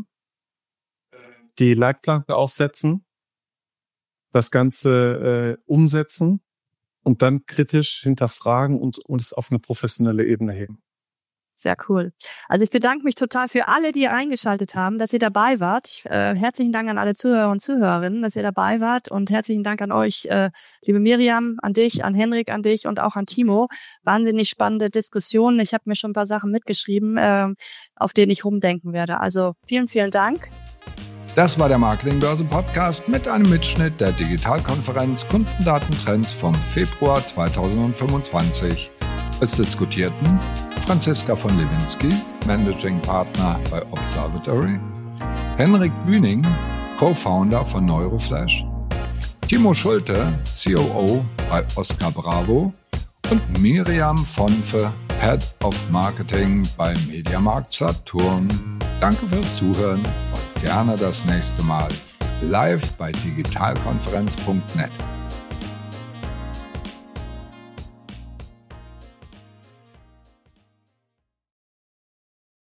die Leitplanke aufsetzen, das Ganze äh, umsetzen und dann kritisch hinterfragen und, und es auf eine professionelle Ebene heben. Sehr cool. Also ich bedanke mich total für alle, die eingeschaltet haben, dass ihr dabei wart. Ich, äh, herzlichen Dank an alle Zuhörer und Zuhörerinnen, dass ihr dabei wart und herzlichen Dank an euch, äh, liebe Miriam, an dich, an Henrik, an dich und auch an Timo. Wahnsinnig spannende Diskussionen. Ich habe mir schon ein paar Sachen mitgeschrieben, äh, auf denen ich rumdenken werde. Also vielen, vielen Dank. Das war der Marketingbörse-Podcast mit einem Mitschnitt der Digitalkonferenz Kundendatentrends vom Februar zweitausendfünfundzwanzig. Es diskutierten Franziska von Lewinsky, Managing Partner bei Observatory, Henrik Bühning, Co-Founder von Neuroflash, Timo Schulte, C O O bei Oscar Bravo und Miriam Vonfe, Head of Marketing bei Mediamarkt Saturn. Danke fürs Zuhören und gerne das nächste Mal live bei digitalkonferenz punkt net.